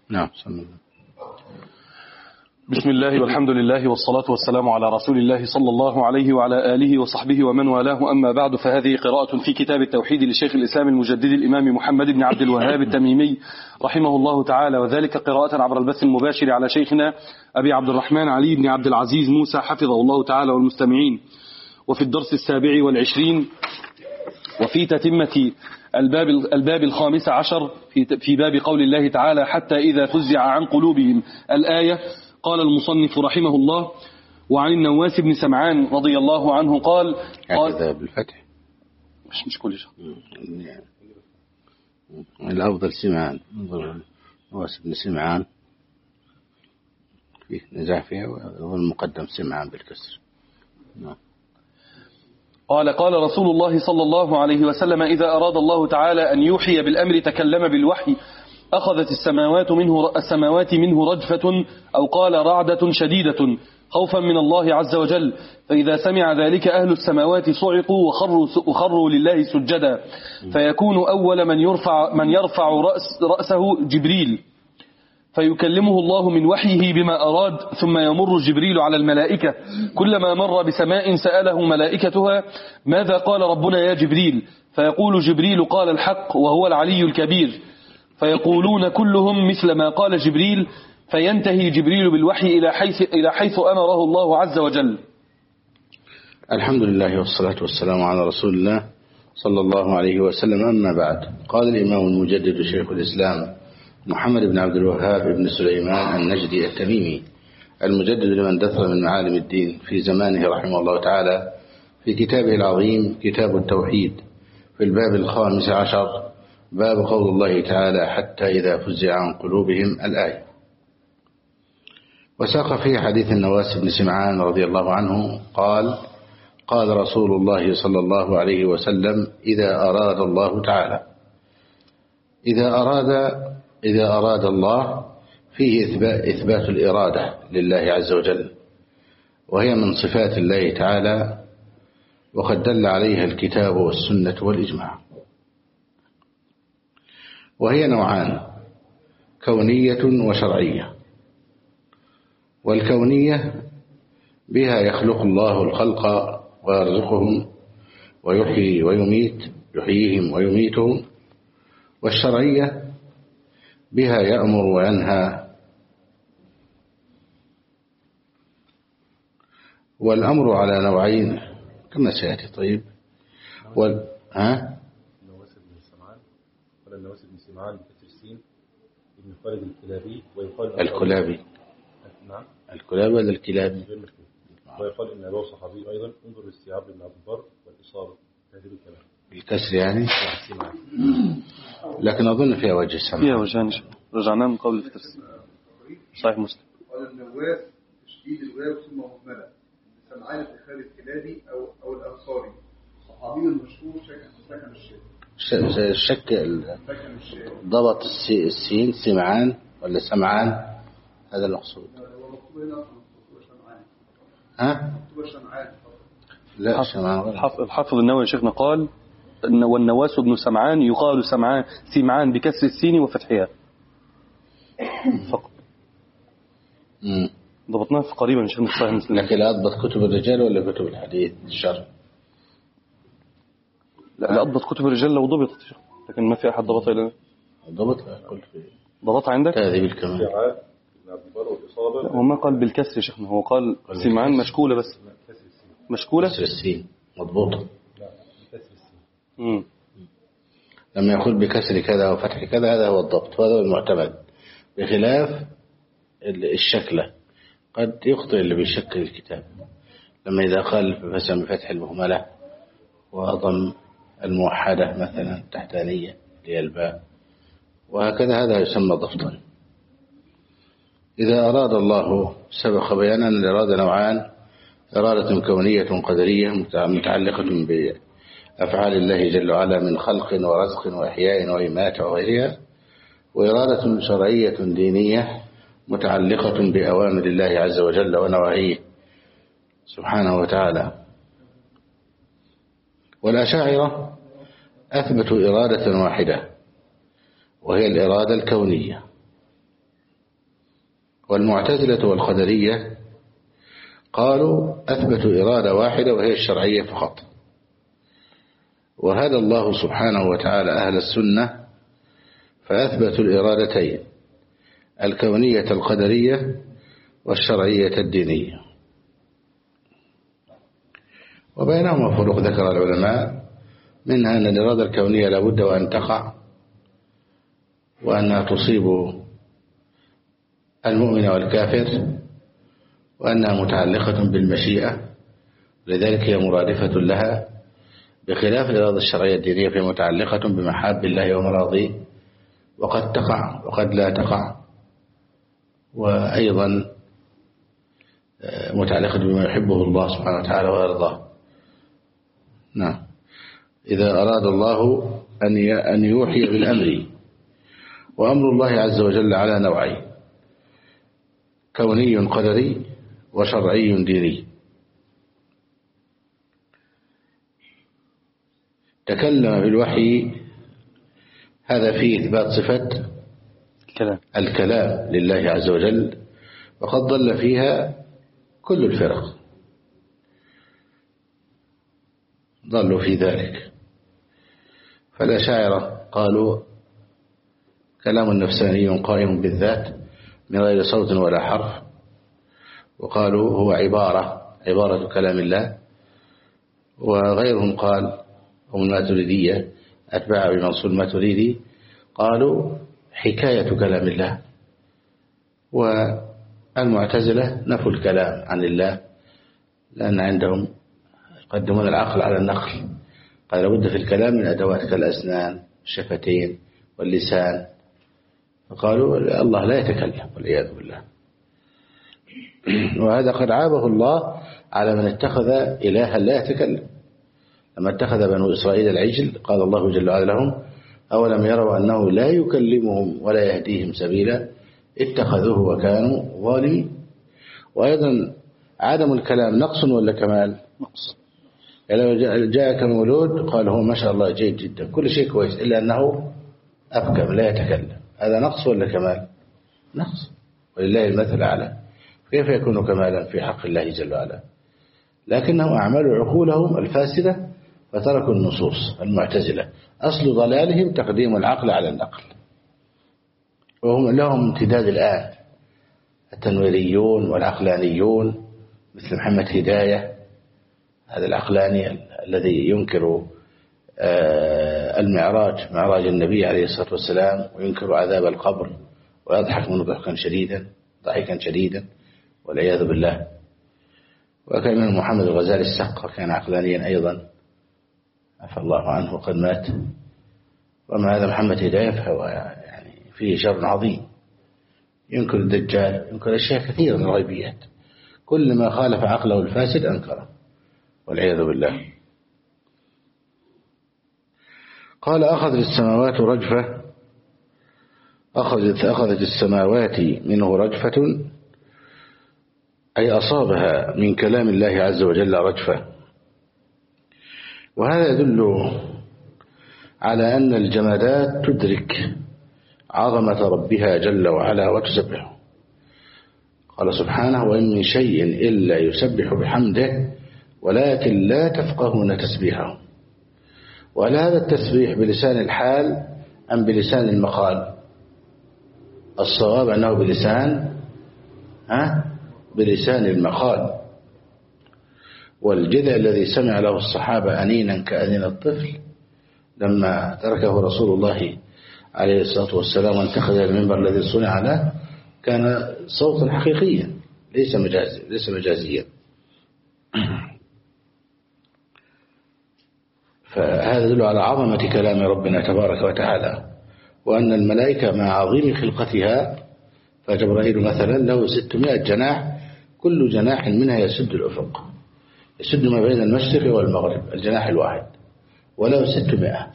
نعم. صلى الله. بسم الله والحمد لله والصلاة والسلام على رسول الله صلى الله عليه وعلى آله وصحبه ومن والاه، أما بعد، فهذه قراءة في كتاب التوحيد لشيخ الإسلام المجدد الإمام محمد بن عبد الوهاب التميمي رحمه الله تعالى، وذلك قراءة عبر البث المباشر على شيخنا أبي عبد الرحمن علي بن عبد العزيز موسى حفظه الله تعالى والمستمعين. وفي الدرس 27 وفي تتمة الباب 15 في باب قول الله تعالى حتى إذا فزع عن قلوبهم الآية، قال المصنف رحمه الله: وعن النواس بن سمعان رضي الله عنه قال هذا بالفتح مش كل شيء، الأفضل سمعان، نواس بن سمعان فيه نزاع فيها، والمقدم سمعان بالكسر. قال رسول الله صلى الله عليه وسلم: إذا أراد الله تعالى أن يوحي بالأمر تكلم بالوحي، أخذت السماوات منه رجفة، أو قال رعدة شديدة، خوفا من الله عز وجل، فإذا سمع ذلك أهل السماوات صعقوا وخروا لله سجدا، فيكون أول من يرفع رأسه جبريل، فيكلمه الله من وحيه بما أراد، ثم يمر جبريل على الملائكة، كلما مر بسماء سأله ملائكتها: ماذا قال ربنا يا جبريل؟ فيقول جبريل: قال الحق وهو العلي الكبير، فيقولون كلهم مثل ما قال جبريل، فينتهي جبريل بالوحي إلى حيث أمره الله عز وجل. الحمد لله والصلاة والسلام على رسول الله صلى الله عليه وسلم، أما بعد. قال الإمام المجدد شيخ الإسلام محمد بن عبد الوهاب بن سليمان النجدي التميمي المجدد لمن دثر من معالم الدين في زمانه رحمه الله تعالى، في كتابه العظيم كتاب التوحيد، في الباب 15 باب قول الله تعالى حتى إذا فزع عن قلوبهم الآية. وساق فيه حديث النواس بن سمعان رضي الله عنه قال: قال رسول الله صلى الله عليه وسلم: إذا أراد الله تعالى، إذا أراد الله فيه إثبات الإرادة لله عز وجل، وهي من صفات الله تعالى، وقد دل عليها الكتاب والسنة والإجماع. وهي نوعان: كونية وشرعية. والكونية بها يخلق الله الخلق ويرزقهم ويحيي ويميت، يحييهم ويميتهم. والشرعية بها يأمر وينهى. والأمر على نوعين كما سيأتي. طيب، النواس بن سمعان ولا النواس بن سمعان بكسر السين ابن خالد الكلابي، ويقال الكلابي. نعم، الكلابي ولا الكلابي؟ ويقال إن أبوه صحابي أيضا. انظر الاستيعاب لابن عبد البر والإصابة تهذيب الكلام بالكسر يعني. لكن أظن فيها وجه السمع، فيها وجهان، رجعناه من قبل في التفسير صحيح مسلم. قال النواس تشديد الواو ثم مهملة، سمعان بن خالد الكلابي أو الأنصاري، صحابي مشهور سكن الشك ضبط السين سمعان ولا سمعان، هذا المقصود. لا، الحافظ النووي شيخنا قال: والنواس بن سمعان يقال سمعان بكسر السين وفتحها فقط. ضبطناه في قريبا من شيخنا صحيح مسلم. لكن لا أضبط كتب الرجال ولا كتب الحديث الشرع؟ لا أضبط كتب الرجال لو ضبطت، لكن ما في أحد ضبطها إلا ضبطها عندك. هذه بالكمال. وما قال بالكسر يا شيخنا، هو قال سمعان مشكولة، بس مشكولة كسر السين مضبوطة. لما يقول بكسر كذا وفتح كذا هذا هو الضبط، وهذا هو المعتمد، بخلاف الشكلة. قد يخطئ اللي بيشكل الكتاب، لما إذا قال مثلا بفتح المهملة وضم الموحدة مثلا تحتانية للباء وهكذا، هذا يسمى ضبطا. إذا أراد الله، سبق بيانا أن الإرادة نوعان: إرادة كونية قدرية متعلقة بأفعال الله جل وعلا من خلق ورزق وإحياء وإماتة وغيرها، وإرادة شرعية دينية متعلقة بأوامر الله عز وجل ونواهيه سبحانه وتعالى. والأشاعرة أثبتوا إرادة واحدة، وهي الإرادة الكونية، والمعتزلة والقدرية قالوا أثبتوا إرادة واحدة وهي الشرعية فقط، وهدى الله سبحانه وتعالى أهل السنة فأثبتوا الإرادتين، الكونية القدرية والشرعية الدينية، وبينهما فروق ذكر العلماء، منها أن الإرادة الكونية لابد وأن تقع وأنها تصيب المؤمن والكافر، وأنها متعلقة بالمشيئة، لذلك هي مرادفة لها، بخلاف الإرادة الشرعية الدينية فهي متعلقة بمحاب الله ومراضيه، وقد تقع وقد لا تقع، وأيضا متعلقة بما يحبه الله سبحانه وتعالى ويرضاه. نعم. إذا أراد الله أن يوحي بالأمر، وأمر الله عز وجل على نوعين، كوني قدري وشرعي ديني. تكلم بالوحي، هذا فيه إثبات صفة الكلام لله عز وجل، وقد ضل فيها كل الفرق، ضلوا في ذلك. فالأشاعرة قالوا كلام نفساني قائم بالذات من غير صوت ولا حرف، وقالوا هو عبارة كلام الله. وغيرهم قال هم الماتريدية أتباع بمنصور الماتريدي قالوا حكاية كلام الله. والمعتزلة نفوا الكلام عن الله، لأن عندهم يقدمون العقل على النقل، قال لابد في الكلام من أدوات كالأسنان الشفتين واللسان، فقالوا الله لا يتكلم والعياذ بالله. وهذا قد عابه الله على من اتخذ إلها لا يتكلم. لما اتخذ بنو إسرائيل العجل قال الله جل وعلا لهم أولم يروا أنه لا يكلمهم ولا يهديهم سبيلا اتخذوه وكانوا ظالمين. وأيضا عدم الكلام نقص ولا كمال؟ نقص. يعني لو جاءك مولود قال هو ما شاء الله جيد جدا كل شيء كويس إلا أنه أبكم لا يتكلم، هذا نقص ولا كمال؟ نقص، ولله المثل الأعلى. كيف يكون كمالا في حق الله جل وعلا؟ لكنهم أعملوا عقولهم الفاسدة فتركوا النصوص. المعتزلة أصل ضلالهم تقديم العقل على النقل، وهم لهم امتداد الآن التنويريون والعقلانيون مثل محمد هداية، هذا العقلاني الذي ينكر المعراج، معراج النبي عليه الصلاة والسلام، وينكر عذاب القبر، ويضحك منه ضحكا شديدا والعياذ بالله. وكان من محمد الغزالي السقا كان عقلانيا أيضا، عفى الله عنه وقد مات. وما هذا محمد هداية فهو يعني فيه شر عظيم، ينكر الدجال، ينكر أشياء كثيرة من الغيبيات، كل ما خالف عقله الفاسد أنكره والعياذ بالله. قال أخذت السماوات رجفة، أخذت السماوات منه رجفة، أي أصابها من كلام الله عز وجل رجفة. وهذا يدل على أن الجمادات تدرك عظمة ربها جل وعلا وتسبحه. قال سبحانه وإن من شيء إلا يسبح بحمده ولكن لا تفقهون تسبيحه. وهل هذا التسبيح بلسان الحال أم بلسان المقال؟ الصواب أنه بلسان المقال. والجذع الذي سمع له الصحابة أنينا كأنين الطفل لما تركه رسول الله عليه الصلاة والسلام وانتخذ المنبر الذي صنع له كان صوتا حقيقيا ليس مجازيا. فهذا يدل على عظمة كلام ربنا تبارك وتعالى، وأن الملائكة مع عظيم خلقتها، فجبرائيل مثلا له 600 جناح، كل جناح منها يسد الأفق، يسد ما بين المشرق والمغرب، الجناح الواحد وله 600.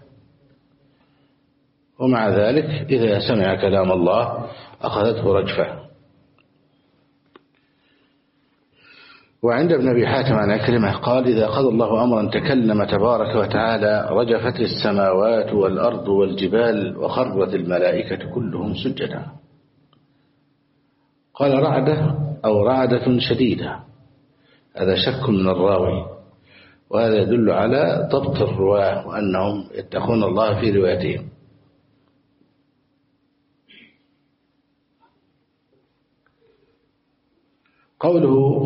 ومع ذلك إذا سمع كلام الله أخذته رجفة. وعند ابن أبي حاتم عن عكرمة قال إذا قضى الله أمرا تكلم تبارك وتعالى رجفت السماوات والأرض والجبال وخرت الملائكة كلهم سجدا. قال رعدة أو رعدة شديدة، هذا شك من الراوي، وهذا يدل على ضبط الرواة وأنهم يتقون الله في روايتهم. قوله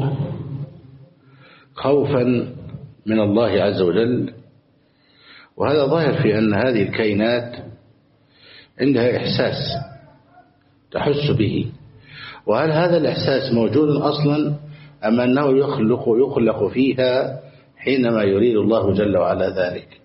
خوفا من الله عز وجل، وهذا ظاهر في أن هذه الكائنات عندها إحساس تحس به، وهل هذا الإحساس موجود أصلا أم أنه يخلق فيها حينما يريد الله جل وعلا ذلك؟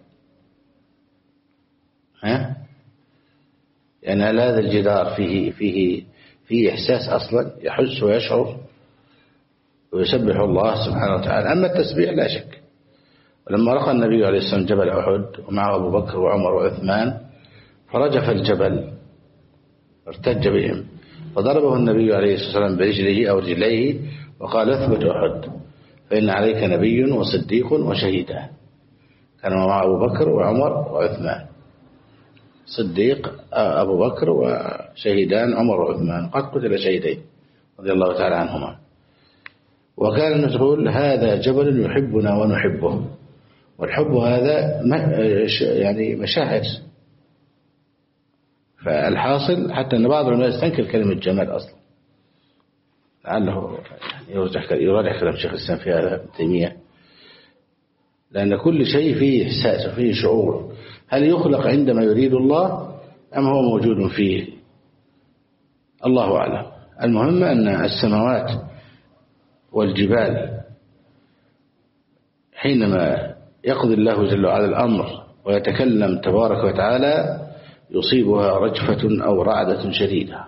يعني هل هذا الجدار فيه إحساس أصلا يحس ويشعر ويسبح الله سبحانه وتعالى؟ أما التسبيح لا شك. ولما رقى النبي عليه الصلاة والسلام جبل أحد ومعه أبو بكر وعمر وعثمان فرجف الجبل ارتج بهم، فضربه النبي عليه الصلاة والسلام برجله أو رجليه وقال اثبت أحد فإن عليك نبي وصديق وشهيدان. كان مع أبو بكر وعمر وعثمان، صديق أبو بكر وشهيدان عمر وعثمان، قد قتل شهيدين رضي الله تعالى عنهما. وكان نقول هذا جبل يحبنا ونحبه، والحب هذا يعني مشاعر. فالحاصل حتى أن بعض الناس يستنكر كلمة جمال أصلا، لعله يراجع كلام شيخ الإسلام في هذا ابن تيمية، لأن كل شيء فيه إحساس وفيه شعور. هل يخلق عندما يريد الله أم هو موجود فيه؟ الله أعلم. المهم أن السماوات والجبال حينما يقضي الله جل وعلا الأمر ويتكلم تبارك وتعالى يصيبها رجفة أو رعدة شديدة.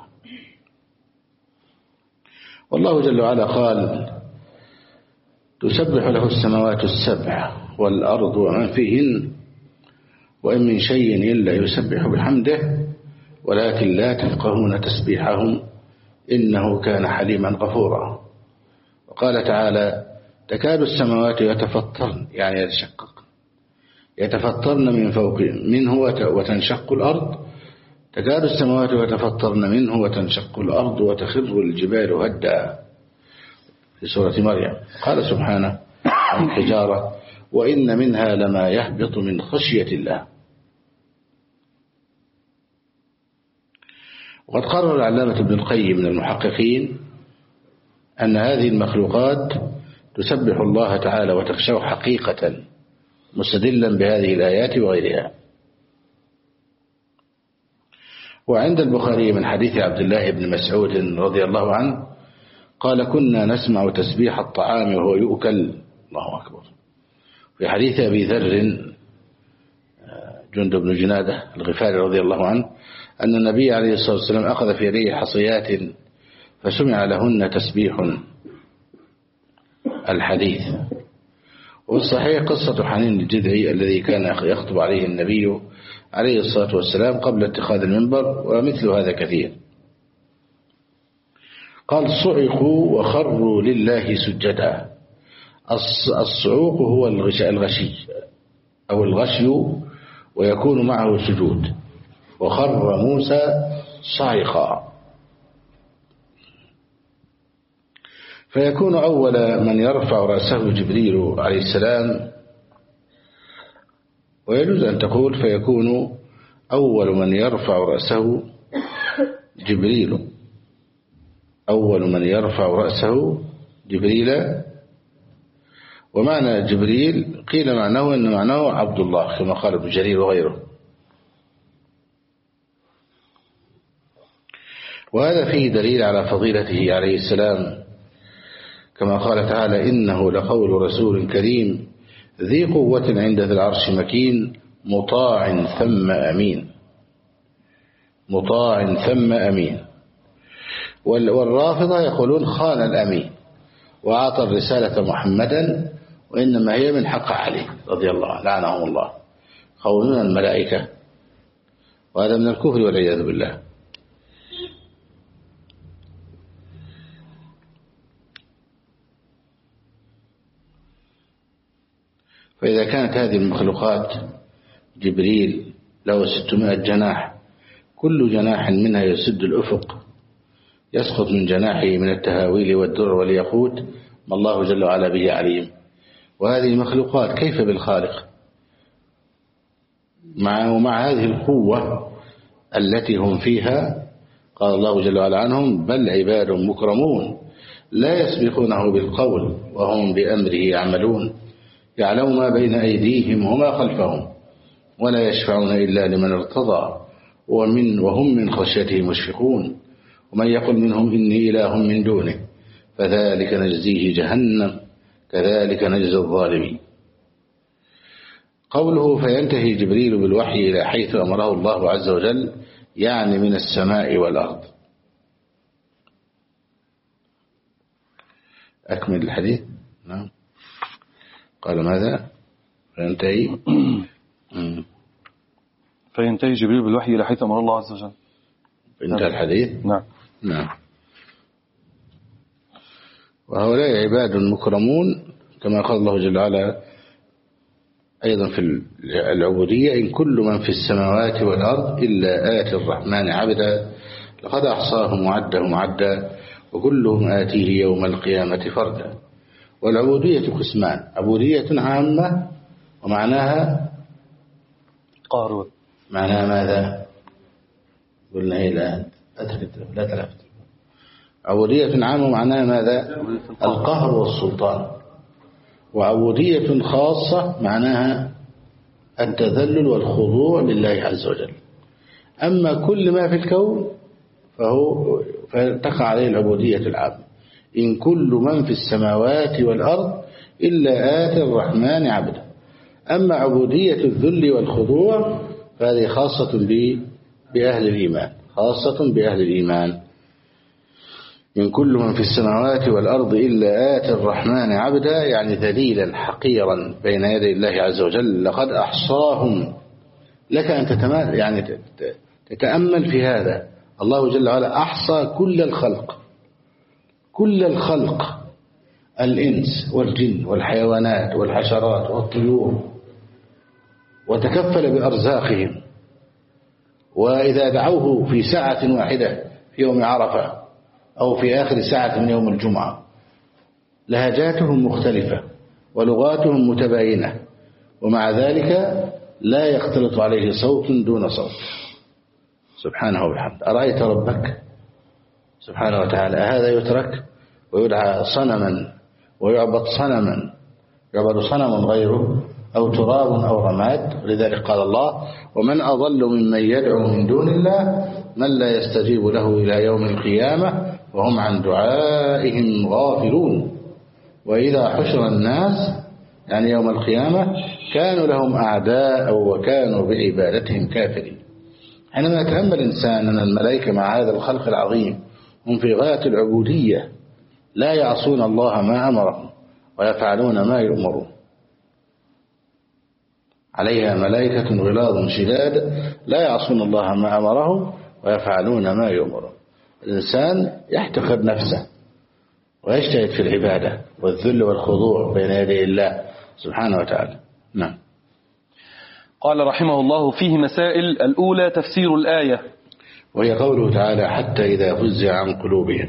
والله جل وعلا قال تسبح له السماوات السبع والأرض ومن فيهن وإن من شيء إلا يسبح بحمده ولكن لا تفقهون تسبيحهم إنه كان حليما غفورا. وقال تعالى تكاد السماوات يتفطرن، يعني يتشقق، يتفطرن من فوق منه وتنشق الأرض، تكاد السماوات يتفطرن منه وتنشق الأرض وتخر الجبال هدا في سورة مريم. قال سبحانه عن الحجارة وإن منها لما يهبط من خشية الله. وقد قرر العلامة ابن القيم من المحققين أن هذه المخلوقات تسبح الله تعالى وتخشاه حقيقة، مستدلا بهذه الآيات وغيرها. وعند البخاري من حديث عبد الله بن مسعود رضي الله عنه قال كنا نسمع تسبيح الطعام وهو يؤكل. الله أكبر. في حديث أبي ذر جندب بن جنادة الغفاري رضي الله عنه أن النبي عليه الصلاة والسلام أخذ في يديه حصيات فسمع لهن تسبيح الحديث. والصحيح قصة حنين الجذعي الذي كان يخطب عليه النبي عليه الصلاة والسلام قبل اتخاذ المنبر، ومثل هذا كثير. قال صعقوا وخروا لله سجدا. الصعوق هو الغشي أو الغشي ويكون معه سجود. وخر موسى صاعقا، فيكون أول من يرفع رأسه جبريل عليه السلام، ويجوز أن تقول فيكون أول من يرفع رأسه جبريل، أول من يرفع رأسه جبريل. ومعنى جبريل قيل معناه أن معناه عبد الله كما قال ابن جرير وغيره. وهذا فيه دليل على فضيلته عليه السلام، كما قال تعالى إنه لقول رسول كريم ذي قوة عند ذي العرش مكين مطاع ثم أمين. مطاع ثم أمين. والرافضة يقولون خان الأمين وأعطى الرسالة محمدا وإنما هي من حق عليه رضي الله عنه لعنهم الله، خونون الملائكة، وهذا من الكفر والعياذ بالله. فإذا كانت هذه المخلوقات جبريل له 600 جناح، كل جناح منها يسد الأفق، يسقط من جناحه من التهاويل والدر والياقوت ما الله جل وعلا به عليم. وهذه المخلوقات كيف بالخالق مع هذه القوة التي هم فيها؟ قال الله جل وعلا عنهم: بل عباد مكرمون لا يسبقونه بالقول وهم بأمره يعملون، يعلم ما بين أيديهم وما خلفهم ولا يشفعون إلا لمن ارتضى وهم من خشيته مشفقون، ومن يقل منهم إني إله من دونه فذلك نجزيه جهنم كذلك نجزي الظالمين. قوله فينتهي جبريل بالوحي إلى حيث أمره الله عز وجل يعني من السماء والأرض. أكمل الحديث. نعم. قال ماذا؟ فينتهي جبريل بالوحي إلى حيث أمر الله عز وجل. انتهى الحديث. نعم. نعم. وهؤلاء عباد مكرمون كما قال الله جل وعلا أيضا في العبودية: إن كل من في السماوات والأرض إلا آتي الرحمن عبدا لقد أحصاهم وعدهم عدا وكلهم آتيه يوم القيامة فردا. والعبودية قسمان: عبودية عامة ومعناها قهر. معناها ماذا؟ قلنا إيه الآن لا تلفت. عبودية عامة معناها ماذا؟ القهر والسلطان. وعبودية خاصة معناها التذلل والخضوع لله عز وجل. أما كل ما في الكون فتقع عليه العبودية العامة: إن كل من في السماوات والأرض إلا آتي الرحمن عبدا. أما عبودية الذل والخضوع فهذه خاصة بأهل الإيمان، خاصة بأهل الإيمان. إن كل من في السماوات والأرض إلا آتي الرحمن عبدا يعني ذليلا حقيرا بين يدي الله عز وجل. لقد أحصاهم. لك أن تتأمل في هذا. الله جل وعلا أحصى كل الخلق، كل الخلق، الإنس والجن والحيوانات والحشرات والطيور، وتكفل بأرزاقهم. وإذا دعوه في ساعة واحدة في يوم عرفة أو في آخر ساعة من يوم الجمعة لهجاتهم مختلفة ولغاتهم متباينة، ومع ذلك لا يختلط عليه صوت دون صوت سبحانه وبحمده. أرأيت ربك سبحانه وتعالى هذا يترك ويدعى صنما ويعبد صنما غيره أو تراب أو رماد؟ لذلك قال الله: ومن أضل ممن يدعو من دون الله من لا يستجيب له إلى يوم القيامة وهم عن دعائهم غافلون. وإذا حشر الناس يعني يوم القيامة كانوا لهم أعداء وكانوا بعبادتهم كافرين. حينما يتأمل الإنسان أن الملائكة مع هذا الخلق العظيم هم في غاية العبودية لا يعصون الله ما أمرهم ويفعلون ما يؤمرون، عليها ملائكة غلاظ شداد لا يعصون الله ما أمرهم ويفعلون ما يؤمرون. الإنسان يحتقر نفسه ويجتهد في العبادة والذل والخضوع بين يدي الله سبحانه وتعالى. نعم. قال رحمه الله: فيه مسائل. الأولى تفسير الآية، وهي قوله تعالى: حتى إذا فزع عن قلوبهم.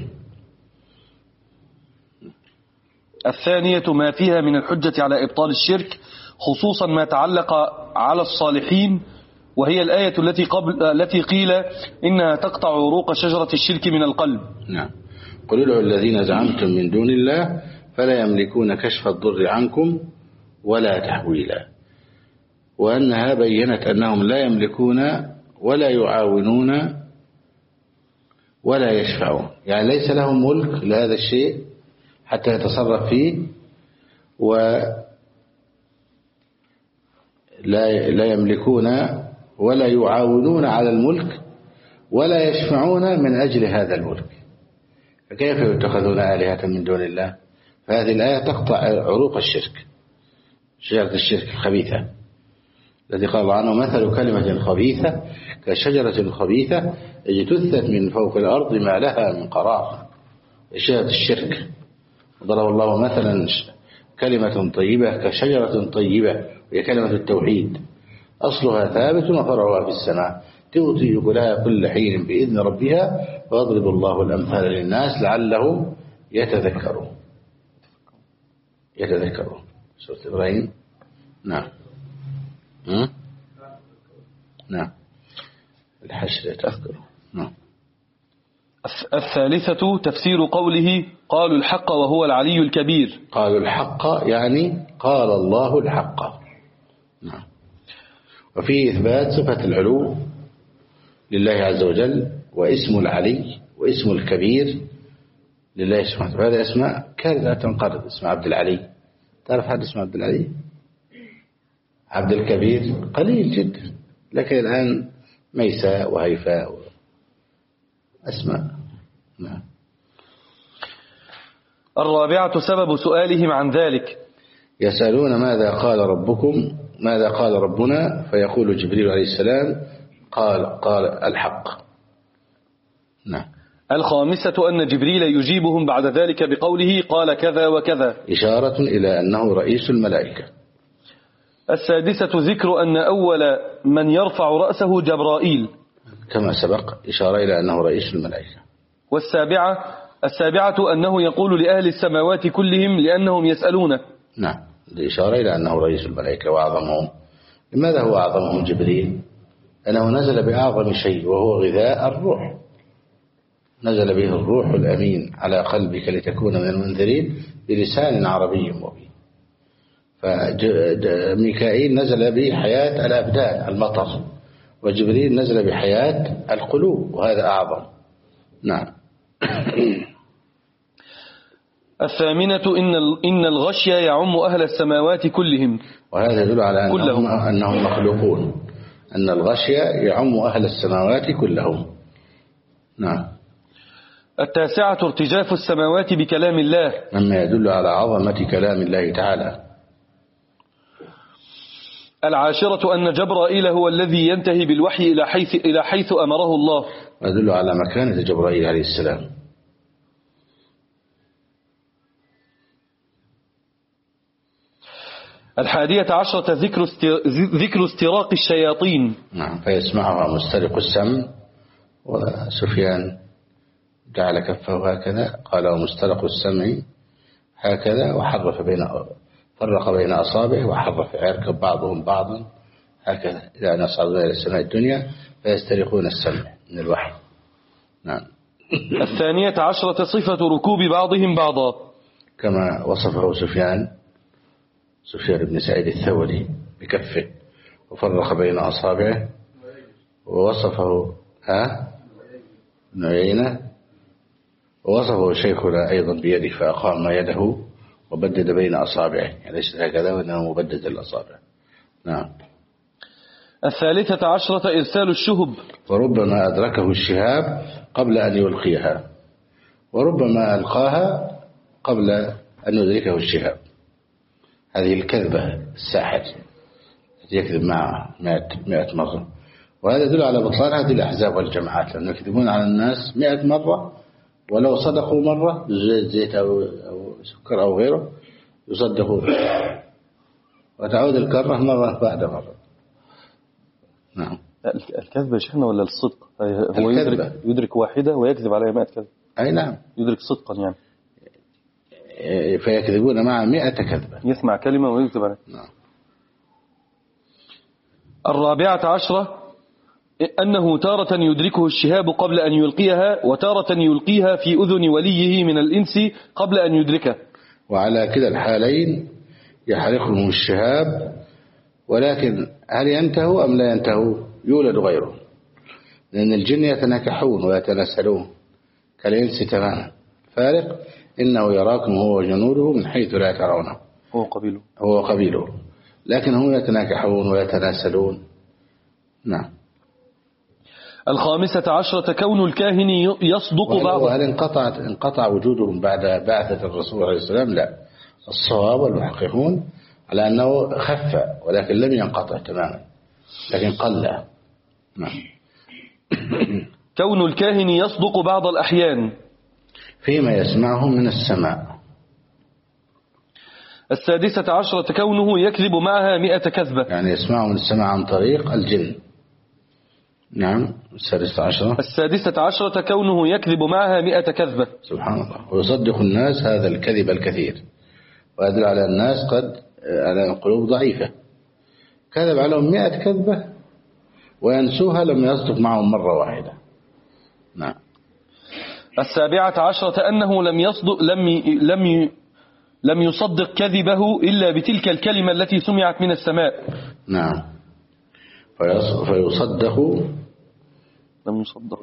الثانية ما فيها من الحجة على إبطال الشرك، خصوصا ما تعلق على الصالحين، وهي الآية التي قيل إنها تقطع عروق شجرة الشرك من القلب. نعم. قل ادعوا الذين زعمتم من دون الله فلا يملكون كشف الضر عنكم ولا تحويلا. وأنها بينت أنهم لا يملكون ولا يعاونون ولا يشفعون، يعني ليس لهم ملك لهذا الشيء حتى يتصرف فيه، ولا يملكون ولا يعاونون على الملك ولا يشفعون من أجل هذا الملك، فكيف يتخذون آلهة من دون الله؟ فهذه الآية تقطع عروق الشرك، شجرة الشرك الخبيثة الذي قال عنه: مثل كلمة خبيثة كشجرة خبيثة اجتثت من فوق الأرض ما لها من قرار. شجرة الشرك ضرب الله مثلا كلمة طيبة كشجرة طيبة، وهي كلمة التوحيد، أصلها ثابت وفرعها في السماء تؤتي أكلها كل حين بإذن ربها ويضرب الله الأمثال للناس لعلهم يتذكرون. سورة إبراهيم. نعم. نعم. الحشر يتذكرون. نعم. الثالثة تفسير قوله قالوا الحق وهو العلي الكبير. قالوا الحق يعني قال الله الحق. نعم. وفيه إثبات صفة العلو لله عز وجل، واسم العلي واسم الكبير لله سبحانه وتعالى. هذه أسماء كانت لا تنقرض. اسم عبد العلي، تعرف حد اسمه عبد العلي؟ عبد الكبير قليل جدا، لكن الآن ميساء وهيفاء أسماء. نعم. الرابعة سبب سؤالهم عن ذلك. يسألون ماذا قال ربنا، فيقول جبريل عليه السلام قال الحق. نعم. الخامسة أن جبريل يجيبهم بعد ذلك بقوله قال كذا وكذا، إشارة إلى أنه رئيس الملائكة. السادسة ذكر أن أول من يرفع رأسه جبرائيل كما سبق، إشارة إلى أنه رئيس الملائكة. السابعة أنه يقول لأهل السماوات كلهم لأنهم يسألونه. نعم، الإشارة إلى أنه رئيس الملائكة وأعظمهم. لماذا هو أعظمهم جبريل؟ أنه نزل بأعظم شيء وهو غذاء الروح، نزل به الروح الأمين على قلبك لتكون من المنذرين بلسان عربي مبين. فميكائيل نزل بحياة الأبدان المطر، وجبريل نزل بحياة القلوب، وهذا أعظم. نعم. الثامنة إن الغشي يعم أهل السماوات كلهم، وهذا يدل على أنهم مخلوقون، أن الغشي يعم أهل السماوات كلهم. نعم. التاسعة ارتجاف السماوات بكلام الله، مما يدل على عظمة كلام الله تعالى. العاشرة أن جبرائيل هو الذي ينتهي بالوحي إلى حيث أمره الله، ويدل على مكانة جبرائيل عليه السلام. الحادية عشرة ذكر استراق الشياطين. نعم، فيسمعها مسترق السمع، وسفيان جعل كفه هكذا قال ومسترق السمع هكذا، فرق بين أصابعه وحرف يركب بعضهم بعضا هكذا إلى أن يصعدون إلى السماء الدنيا فيسترقون السمع من الوحي. نعم. الثانية عشرة صفة ركوب بعضهم بعضا، كما وصفه سفيان بن سعيد الثوري بكفه وفرق بين أصابعه، ووصفه ابن عيينة، ووصفه شيخنا أيضا بيده فأقام يده وبدد بين أصابعه، يعني ليس هكذا وإنه مبدد الأصابع. نعم. الثالثة عشرة إرسال الشهب، وربما أدركه الشهاب قبل أن يلقيها، وربما ألقاها قبل أن يدركه الشهاب. هذه الكذبة الساحر يكذب معه 100 مرة، وهذا يدل على بطلان هذه الأحزاب والجماعات، لأنهم يكذبون على الناس 100 مرة، ولو صدقوا مرة زيت أو سكر أو غيره يصدقوا، وتعود الكرة مرة بعد مرة. نعم. الكذب يا شيخنا ولا الصدق؟ هو يدرك واحدة ويكذب عليها 100 كذب. أي نعم، يدرك صدقا يعني، فيكذبون مع 100 كذبة، يسمع كلمة ويكذب عليها. نعم. الرابعة عشرة أنه تارة يدركه الشهاب قبل أن يلقيها، وتارة يلقيها في أذن وليه من الإنس قبل أن يدركه، وعلى كلا الحالين يحرقهم الشهاب، ولكن هل ينتهوا أم لا ينتهوا؟ يولد غيره، لأن الجن يتناكحون ويتناسلون كالإنس تماما. فارق إنه يراكم هو وجنوده من حيث لا ترونه، هو قبيله، لكن هم يتناكحون ويتناسلون. نعم. الخامسة عشرة كون الكاهن يصدق بعضه. هل انقطع وجودهم بعد بعثة الرسول عليه السلام؟ لا، الصواب والمحققون على أنه خف، ولكن لم ينقطع تماما، لكن قل. نعم. كون الكاهن يصدق بعض الأحيان فيما يسمعه من السماء. السادسة عشرة كونه يكذب معها 100 كذبة، يعني يسمعه من السماء عن طريق الجن. نعم. السادسة عشرة كونه يكذب معها 100 كذبة. سبحان الله. ويصدق الناس هذا الكذب الكثير، ويدل على الناس قد على القلوب ضعيفة، كذب عليهم 100 كذبة وينسوها، لم يصدق معهم مرة واحدة. نعم. السابعة عشرة أنه لم يصدق كذبه إلا بتلك الكلمة التي سمعت من السماء. نعم. فيصدق لم يصدق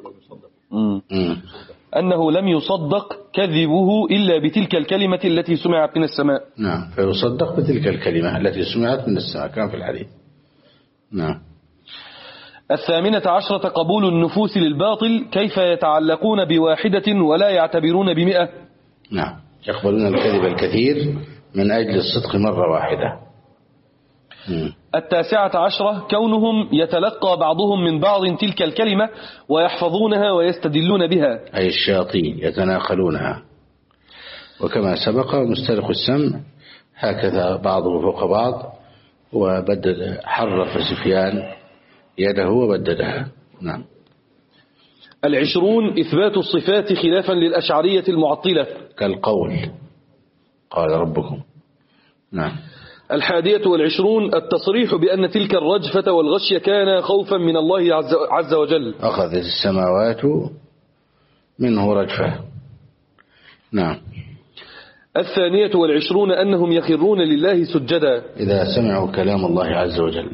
أنه لم يصدق كذبه إلا بتلك الكلمة التي سمعت من السماء. نعم. فيصدق بتلك الكلمة التي سمعت من السماء، كان في الحديث. نعم. الثامنة عشرة قبول النفوس للباطل، كيف يتعلقون بواحدة ولا يعتبرون ب100. نعم. يقبلون الكذب الكثير من أجل الصدق مرة واحدة. التاسعة عشرة كونهم يتلقى بعضهم من بعض تلك الكلمة ويحفظونها ويستدلون بها، أي الشياطين يتناقلونها. وكما سبق مسترق السمع هكذا بعضه فوق بعض، وبدد حرف سفيان يده وبددها. نعم. 20 إثبات الصفات خلافا للأشعرية المعطلة كالقول قال ربكم. نعم. 21 التصريح بأن تلك الرجفة والغشية كان خوفا من الله عز وجل. أخذت السماوات منه رجفة. نعم. 22 أنهم يخرون لله سجدا إذا سمعوا كلام الله عز وجل.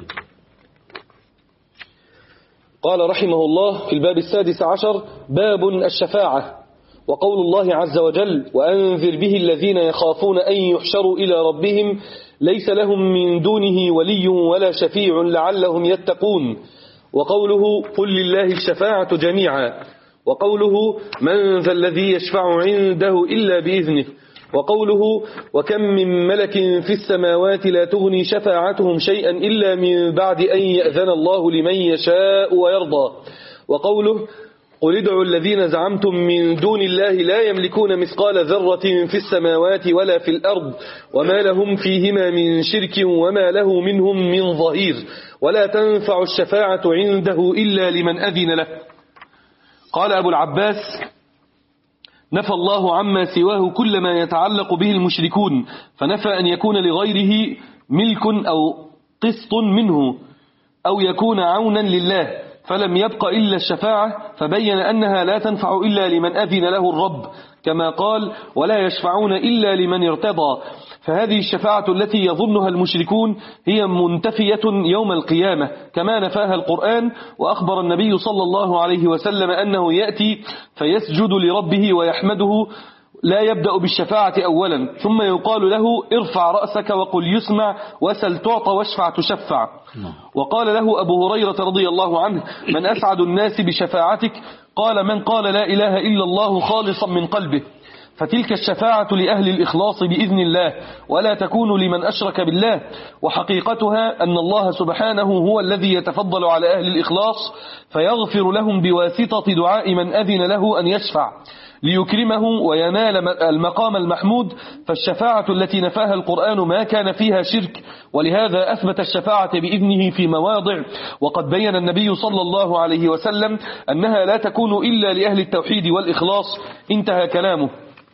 قال رحمه الله في الباب 16 باب الشفاعة، وقول الله عز وجل وأنذر به الذين يخافون أن يحشروا إلى ربهم ليس لهم من دونه ولي ولا شفيع لعلهم يتقون، وقوله قل لله الشفاعة جميعا، وقوله من ذا الذي يشفع عنده إلا بإذنه، وقوله وكم من ملك في السماوات لا تغني شفاعتهم شيئا إلا من بعد أن يأذن الله لمن يشاء ويرضى، وقوله قل ادعوا الذين زعمتم من دون الله لا يملكون مثقال ذرة في السماوات ولا في الأرض وما لهم فيهما من شرك وما له منهم من ظهير ولا تنفع الشفاعة عنده إلا لمن أذن له. قال أبو العباس نفى الله عما سواه كل ما يتعلق به المشركون، فنفى أن يكون لغيره ملك أو قسط منه أو يكون عونا لله، فلم يبق إلا الشفاعة، فبين أنها لا تنفع إلا لمن أذن له الرب، كما قال ولا يشفعون إلا لمن ارتضى، فهذه الشفاعة التي يظنها المشركون هي منتفية يوم القيامة كما نفاها القرآن. وأخبر النبي صلى الله عليه وسلم أنه يأتي فيسجد لربه ويحمده، لا يبدأ بالشفاعة أولا، ثم يقال له ارفع رأسك وقل يسمع وسل تعطى واشفع تشفع. وقال له أبو هريرة رضي الله عنه من أسعد الناس بشفاعتك؟ قال من قال لا إله إلا الله خالصا من قلبه، فتلك الشفاعة لأهل الإخلاص بإذن الله، ولا تكون لمن أشرك بالله، وحقيقتها أن الله سبحانه هو الذي يتفضل على أهل الإخلاص فيغفر لهم بواسطة دعاء من أذن له أن يشفع ليكرمه وينال المقام المحمود. فالشفاعة التي نفاها القرآن ما كان فيها شرك، ولهذا أثبت الشفاعة بإذنه في مواضع، وقد بين النبي صلى الله عليه وسلم أنها لا تكون إلا لأهل التوحيد والإخلاص. انتهى كلامه.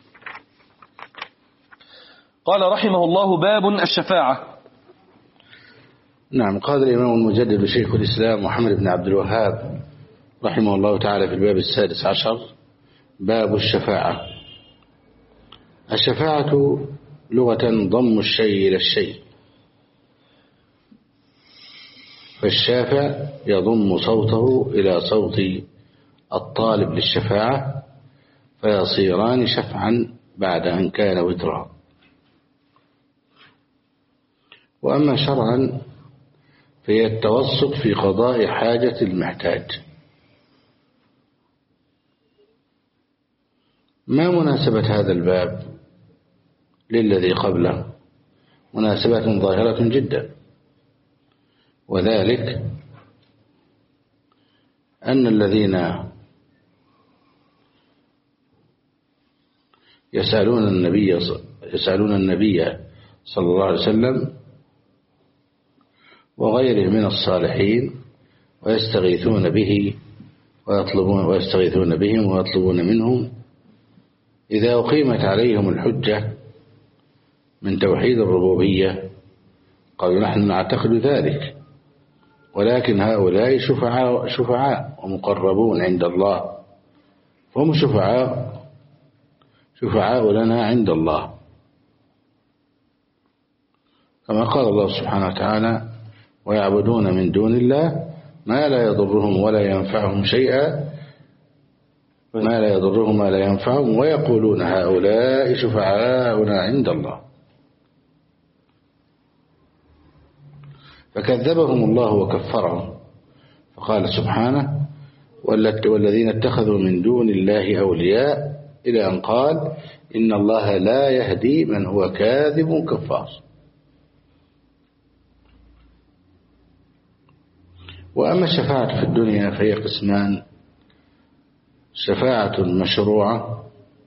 قال رحمه الله باب الشفاعة. نعم. قال الإمام المجدد شيخ الإسلام محمد بن عبد الوهاب رحمه الله تعالى في الباب 16 باب الشفاعة. الشفاعة لغة ضم الشيء إلى الشيء، فالشافع يضم صوته إلى صوت الطالب للشفاعة فيصيران شفعا بعد أن كان وترا. وأما شرعا فهي التوسط في قضاء حاجة المحتاج. ما مناسبة هذا الباب للذي قبله؟ مناسبة ظاهرة جدا، وذلك أن الذين يسألون النبي صلى الله عليه وسلم وغيره من الصالحين ويستغيثون بهم ويطلبون منهم إذا أقيمت عليهم الحجة من توحيد الربوبية قالوا نحن نعتقد ذلك، ولكن هؤلاء شفعاء ومقربون عند الله، فهم شفعاء لنا عند الله، كما قال الله سبحانه وتعالى ويعبدون من دون الله ما لا يضرهم ولا ينفعهم شيئا، ما لا يضرهم ولا ينفعهم، ويقولون هؤلاء شفعاؤنا عند الله. فكذبهم الله وكفرهم، فقال سبحانه والذين اتخذوا من دون الله أولياء إلى أن قال إن الله لا يهدي من هو كاذب كفار. وأما الشفاعة في الدنيا فهي قسمان: شفاعة مشروعة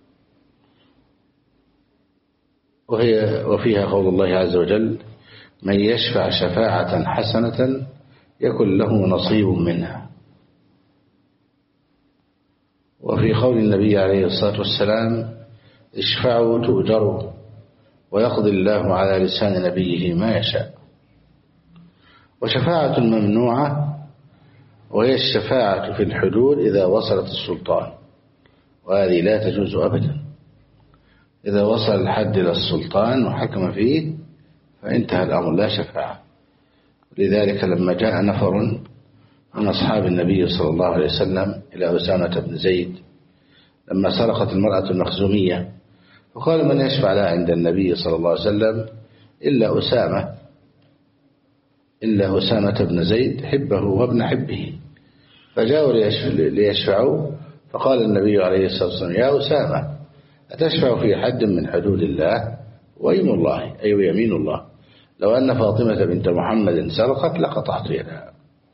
وفيها قول الله عز وجل من يشفع شفاعة حسنة يكن له نصيب منها. وفي قول النبي عليه الصلاة والسلام اشفعوا تؤجروا، ويقضي الله على لسان نبيه ما يشاء. وشفاعة ممنوعة وهي الشفاعة في الحدود إذا وصلت السلطان، وهذه لا تجوز أبدا. إذا وصل الحد إلى السلطان وحكم فيه فانتهى الأمر، لا شفاعة. لذلك لما جاء نفر من أصحاب النبي صلى الله عليه وسلم إلى أسامة بن زيد لما سرقت المرأة المخزومية، فقال من يشفع لها عند النبي صلى الله عليه وسلم إلا أسامة بن زيد حبه وابن حبه. فجاءوا ليشفعوا، فقال النبي عليه الصلاة والسلام يا أسامة أتشفع في حد من حدود الله؟ ويم الله أي يمين الله لو أن فاطمة بنت محمد سرقت لقطعت يدها.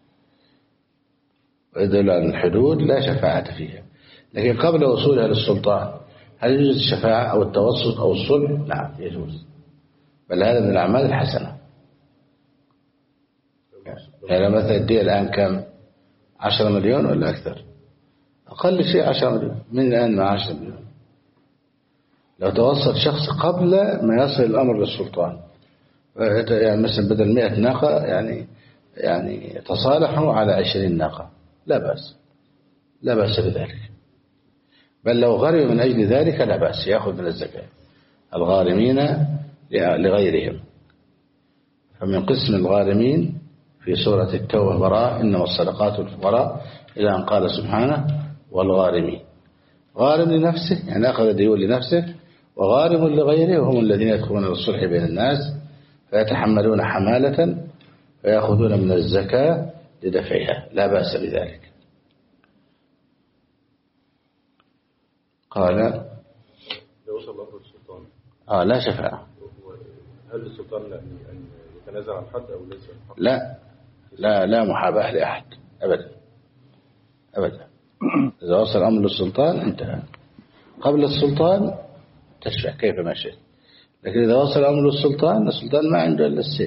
ويدل على الحدود لا شفاعة فيها. لكن قبل وصولها للسلطان هل يجوز الشفاعة أو التوسط أو الصلح؟ نعم يجوز، بل هذا من الأعمال الحسنة. يعني مثلا الدية الآن كم؟ 10 مليون ولا أكثر؟ أقل شيء 10 مليون. من الآن مع 10 مليون لو توسط شخص قبل ما يصل الأمر للسلطان، يعني مثلا بدل 100 ناقة يعني تصالحوا على 20 ناقة، لا بأس بذلك. بل لو غرم من أجل ذلك لا بأس، يأخذ من الزكاة الغارمين لغيرهم. فمن قسم الغارمين في سورة التوبة براء إنما الصدقات الفقراء إلى أن قال سبحانه والغارمين. غارم لنفسه يعني أخذ ديون لنفسه، وغارم لغيره وهم الذين يدخلون للصلح بين الناس فيتحملون حمالة فيأخذون من الزكاة لدفعها، لا بأس بذلك. قال لو وصل الأمر للسلطان لا شفاعة. هل السلطان أن يتنازل عن حد أو ليس؟ لا محاباة لأحد أبدا. إذا وصل الأمر للسلطان انتهى. قبل السلطان تشفع كيف ما شئت، لكن إذا وصل الأمر للسلطان السلطان ما عنده إلا السيف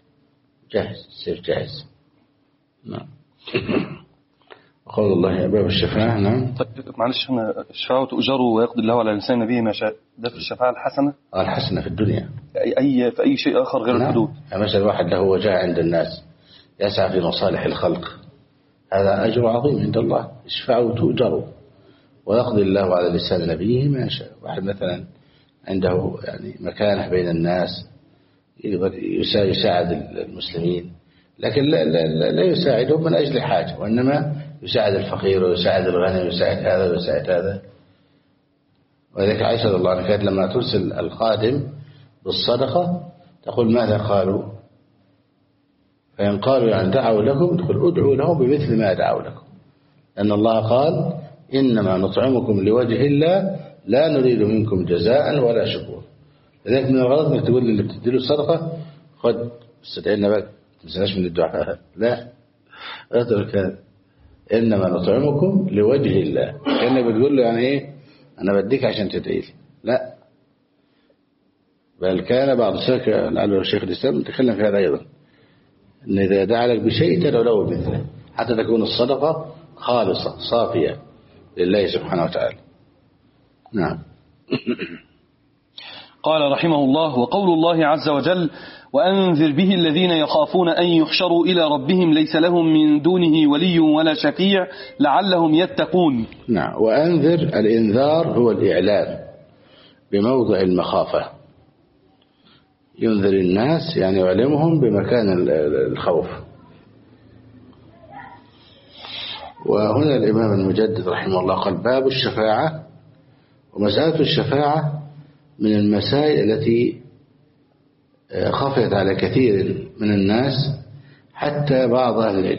جاهز. نعم. قول الله باب الشفاعة. نعم. طيب معلش هنا الشفاعة تؤجر ويقضي الله على لسان نبيه ما شاء، ده في الشفاعة الحسنة؟ الحسنة في الدنيا. في أي شيء آخر غير الحدود. يعني مثلا واحد له وجاء عند الناس يسعى في مصالح الخلق، هذا أجر عظيم عند الله. اشفعوا تؤجروا ويقضي الله على لسان نبيه ما شاء. واحد مثلا عنده يعني مكانة بين الناس يساعد المسلمين، لكن لا يساعدهم من أجل حاجة، وإنما يساعد الفقير ويساعد الغني ويساعد هذا ويساعد هذا. ولذلك عائشة رضي الله عنها كانت لما ترسل الخادم بالصدقة تقول ماذا قالوا؟ فإن قالوا يعني دعوا لكم تقول ادعوا لهم بمثل ما دعوا لكم، لأن الله قال إنما نطعمكم لوجه الله لا نريد منكم جزاء ولا شكور. لذلك من الغلط انك تقول اللي بتديله الصدقة خد استدعينا بقى تنسناش من الدعاء، لا اترك هذا. إنما نطعمكم لوجه الله، كأنك بتقول له يعني إيه أنا بديك عشان تدعي لي، لا. بل كان بعض لعله الشيخ الإسلام تكلم في هذا أيضا، إن إذا دعا لك بشيء تدعو له مثله حتى تكون الصدقة خالصة صافية لله سبحانه وتعالى. نعم. قال رحمه الله: وقول الله عز وجل: وأنذر به الذين يخافون أن يحشروا إلى ربهم ليس لهم من دونه ولي ولا شفيع لعلهم يتقون. نعم. وأنذر، الإنذار هو الإعلام بموضع المخافة، ينذر الناس يعني يعلمهم بمكان الخوف. وهنا الإمام المجدد رحمه الله قال: باب الشفاعة. ومسألة الشفاعة من المسائل التي خفيت على كثير من الناس حتى بعض أهل العلم،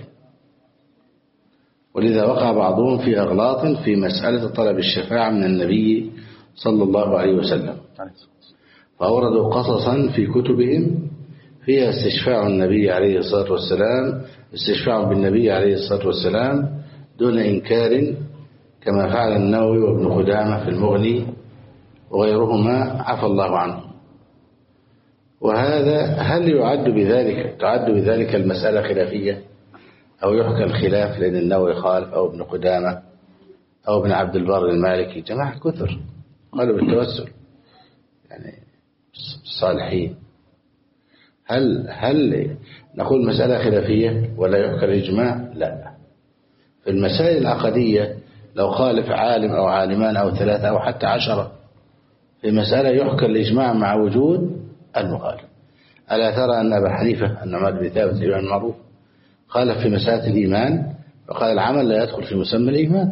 ولذا وقع بعضهم في أغلاط في مسألة طلب الشفاعة من النبي صلى الله عليه وسلم، فأوردوا قصصا في كتبهم فيها استشفاع النبي عليه الصلاة والسلام، استشفاع بالنبي عليه الصلاة والسلام دون إنكار، كما فعل النووي وابن قدامة في المغني وغيرهما عفى الله عنه. وهذا هل تعد بذلك المسألة خلافية أو يحكى الخلاف، لأن النووي خالف أو ابن قدامة أو ابن عبد البر المالكي جماعة كثر قالوا بالتوسل يعني الصالحين. هل نقول مسألة خلافية ولا يحكى الإجماع؟ لا. في المسائل العقدية لو خالف عالم أو عالمان أو 3 أو حتى 10 في مسألة يحكى الإجماع مع وجود المخالف. ألا ترى أن أبا حنيفة النعمان بن ثابت الإمام المعروف خالف في مسألة الإيمان فقال العمل لا يدخل في مسمى الإيمان،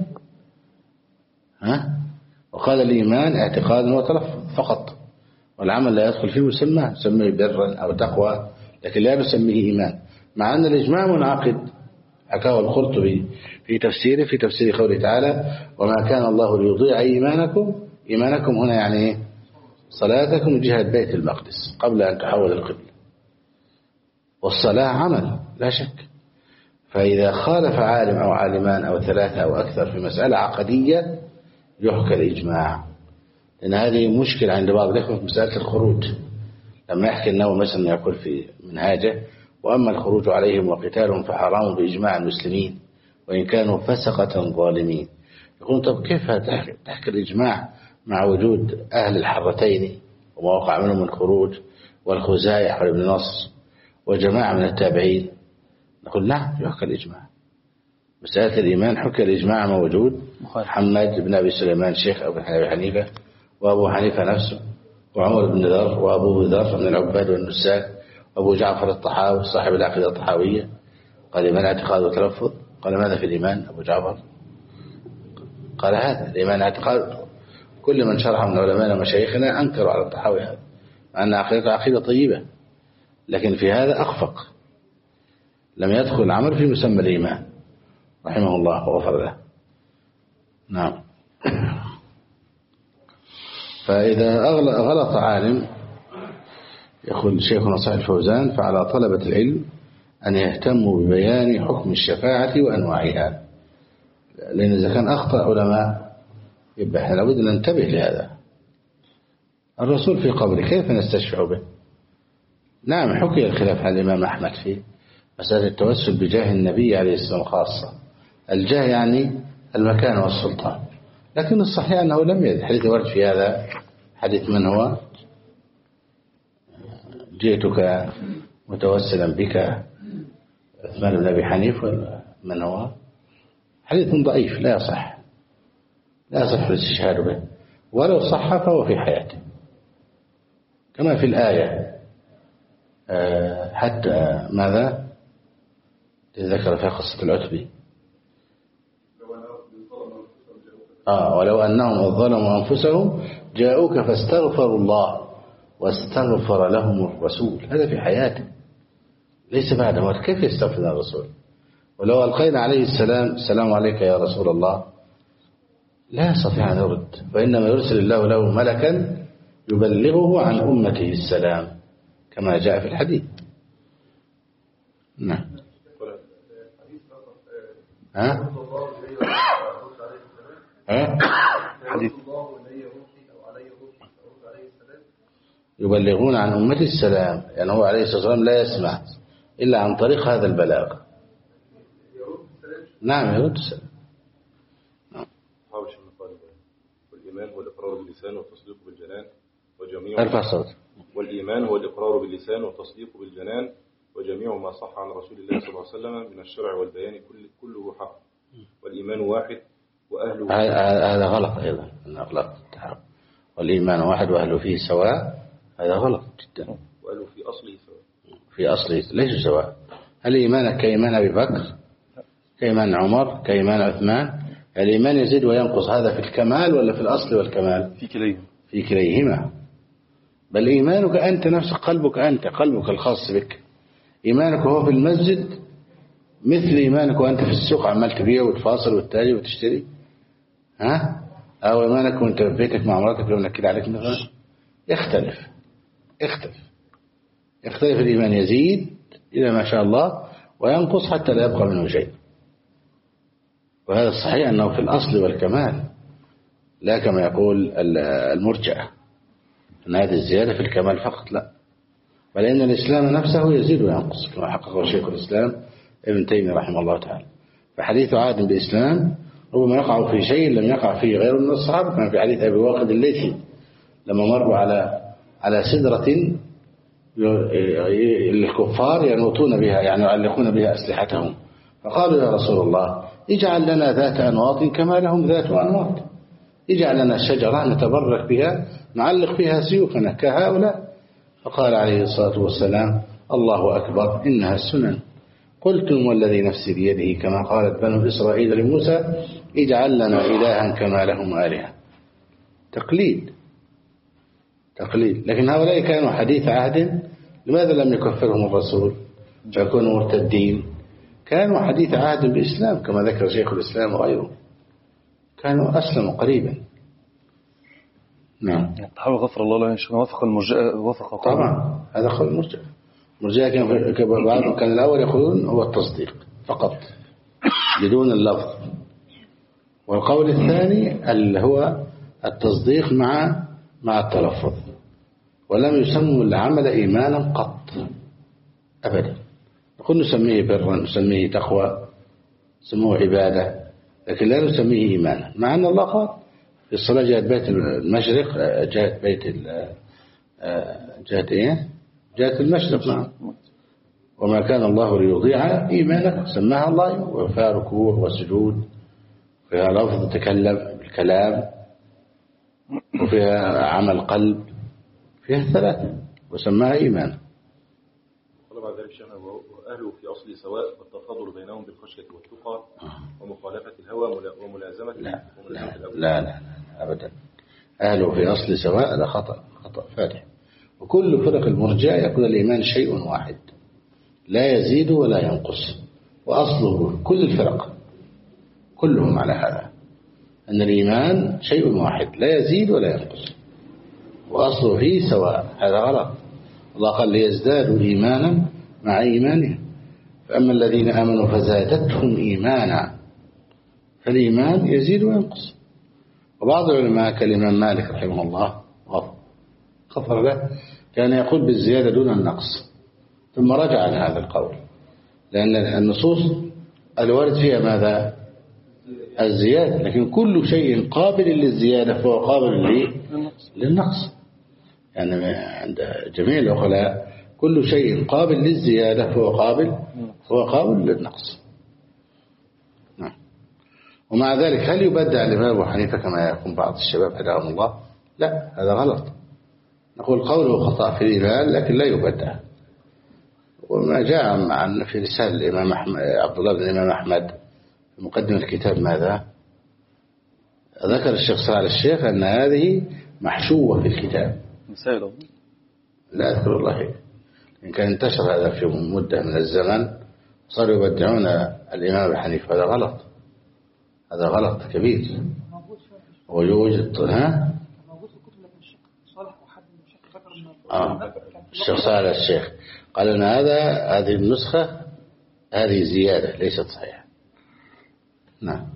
وقال الإيمان اعتقاد وتلفظ فقط، والعمل لا يدخل في مسمى، يسميه برا أو تقوى لكن لا يسميه إيمان، مع أن الإجماع منعقد. حكاه القرطبي في تفسير قوله تعالى: وما كان الله ليضيع إيمانكم هنا يعني صلاتكم جهة بيت المقدس قبل أن تحول القبلة، والصلاة عمل لا شك. فإذا خالف عالم أو عالمان أو 3 أو أكثر في مسألة عقدية يحكى الإجماع، لأن هذه مشكلة عند بعض الإخوة في مسألة الخروج. لما يحكي النووي مثلا يقول في منهاجه: وأما الخروج عليهم وقتالهم فحرام بإجماع المسلمين وإن كانوا فسقة ظالمين. يقول طب كيف تحكي الإجماع مع وجود أهل الحرتين وما وقع منهم من خروج والخزايع وابن نصر وجماعة من التابعين؟ نقول نعم يحكى الإجماع. مسألة الإيمان حكى الإجماع مع وجود محمد بن أبي سليمان شيخ أبو حنيفة وأبو حنيفة نفسه وعمر بن ذر وأبو ذر من العباد والنساك وأبو جعفر الطحاوي صاحب العقيدة الطحاوية قال الإيمان اعتقاد وتلفظ. قال ماذا في الإيمان أبو جعفر؟ قال هذا الإيمان اعتقاد. كل من شرح من علماء ومشايخنا أنكروا على الطحاوي هذا، مع أن عقيدة طيبة، لكن في هذا أخفق، لم يدخل العمل في مسمى الإيمان رحمه الله وغفر له. نعم. فإذا غلط عالم يقول شيخنا صالح الفوزان: فعلى طلبة العلم أن يهتموا ببيان حكم الشفاعة وأنواعها، لأن إذا كان أخطأ علماء يبقى احنا لابد أن ننتبه لهذا. الرسول في قبره كيف نستشفع به؟ نعم حكي الخلاف عن الإمام أحمد في مسألة التوسل بجاه النبي عليه السلام خاصة، الجاه يعني المكان والسلطان، لكن الصحيح أنه لم يرد حديث ورد في هذا. حديث من هو؟ جئتك متوسلا بك عثمان بن أبي حنيفة، من هو؟ حديث ضعيف لا يصح الاستشهاد به، ولو صح فهو في حياته، كما في الآية حتى ماذا ذكر في قصة العتبي ولو أنهم ظلموا أنفسهم جاءوك فاستغفروا الله واستغفر لهم الرسول. هذا في حياته ليس بعد موت. كيف يستغفر الرسول؟ ولو ألقينا عليه السلام عليك يا رسول الله لا يستطيع أن يرد، وإنما يرسل الله له ملكا يبلغه عن أمته السلام كما جاء في الحديث. نعم. حديث يبلغون عن أمته السلام، يعني هو عليه الصلاة والسلام لا يسمع إلا عن طريق هذا البلاغ. نعم يرد السلام. والإيمان هو الإقرار باللسان والتصديق بالجنان وجميع والإيمان هو الإقرار باللسان والتصديق بالجنان وجميع ما صح عن رسول الله صلى الله عليه وسلم من الشرع والبيان كله حق. والإيمان واحد وأهله هذا غلط أيضا، غلط. والإيمان واحد وأهله فيه سواء، هذا غلط جدا. وأهله في أصله سواء، في أصله ليس سواء. هل إيمانك كإيمان أبي بكر، كإيمان عمر، كإيمان عثمان؟ الإيمان يزيد وينقص، هذا في الكمال ولا في الأصل والكمال؟ في كليهما. بل إيمانك أنت نفسك، قلبك أنت، قلبك الخاص بك، إيمانك هو في المسجد مثل إيمانك وأنت في السوق عمال تبيع وتفاصل وتتاجر وتشتري، أو إيمانك وأنت في بيتك مع مراتك لو نكد عليك مثلا. يختلف الإيمان، يزيد إلى ما شاء الله وينقص حتى لا يبقى منه شيء. وهذا الصحيح أنه في الأصل والكمال، لا كما يقول المرجئة أن هذه الزيادة في الكمال فقط، لا، بل إن الإسلام نفسه يزيد وينقص كما حققه شيخ الإسلام ابن تيمية رحمه الله تعالى. فحديث عهد بإسلام ربما يقع في شيء لم يقع فيه غيره من الصحابة، كما في حديث أبي واقد الليثي لما مروا على سدرة الكفار ينوطون بها، يعني يعلقون بها أسلحتهم، فقالوا يا رسول الله اجعل لنا ذات أنواط كما لهم ذات أنواط، اجعل لنا شجرة نتبرك بها نعلق فيها سيوفنا كهؤلاء. فقال عليه الصلاة والسلام الله أكبر إنها السنن، قلتم والذي نفسي بيده كما قالت بنو إسرائيل لموسى اجعل لنا إلها كما لهم آلهة. تقليد. لكن هؤلاء كانوا حديث عهد، لماذا لم يكفرهم الرسول فيكونوا مرتدين؟ كانوا حديث عهد بالإسلام كما ذكر شيخ الإسلام وغيره، كانوا أسلموا قريبا. نعم. تحاول غفر الله له وفق المرجئة، وفق طبعا هذا قول المرجئة. المرجئة كان الأول يقولون هو التصديق فقط بدون اللفظ، والقول الثاني اللي هو التصديق مع التلفظ، ولم يسموا العمل إيمانا قط أبدا. نقول نسميه برا، نسميه تقوى، نسميه عبادة، لكن لا نسميه إيمانا، مع أن الله قال في الصلاة جهة بيت المشرق، جهة المشرق. نعم. وما كان الله ليضيع إيمانك، سماها الله، وفيها ركوع وسجود، فيها لفظ تكلم بالكلام، وفيها عمل قلب، فيها ثلاثة وسماها إيمان. قال بعد ذلك شأنه وأهله في أصل سواء، والتفاضل بينهم بالخشية والتقى ومخالفة الهوى وملازمة لا أبدا. أهله في أصل سواء هذا خطأ فادح. وكل فرق المرجئة يقول الإيمان شيء واحد لا يزيد ولا ينقص، وأصله كل الفرق كلهم على هذا، أن الإيمان شيء واحد لا يزيد ولا ينقص وأصله فيه سواء. هذا غلط. الله قال ليزدادوا إيمانا مع إيمانهم، فأما الذين آمنوا فزادتهم إيمانا، فالإيمان يزيد وينقص. وبعض العلماء كالإمام مالك رحمه الله غفر له كان يقول بالزيادة دون النقص، ثم رجع عن هذا القول، لأن النصوص الوارد فيها ماذا؟ الزيادة، لكن كل شيء قابل للزيادة فهو قابل للنقص. يعني عند جميع العقلاء كل شيء قابل للزيادة فهو قابل للنقص. نعم. ومع ذلك هل يبدع الإمام أبو حنيفة كما يقول بعض الشباب هداهم الله؟ لا، هذا غلط. نقول قوله خطأ في الإيمان لكن لا يبدع. وما جاء في رسالة الإمام عبد الله بن الإمام أحمد في مقدمة الكتاب ماذا؟ ذكر الشيخ صالح الشيخ أن هذه محشوة في الكتاب. لا أذكر الله، إن كان انتشر هذا في مدة من الزمن صاروا يبدعون الإمام أبو حنيفة. هذا غلط، هذا غلط كبير. ويوجد موجود في كتب الشيخ صالح وحد من الشيخ الشيخ صالح الشيخ قال أن هذه النسخة هذه زيادة ليست صحيحة. نعم.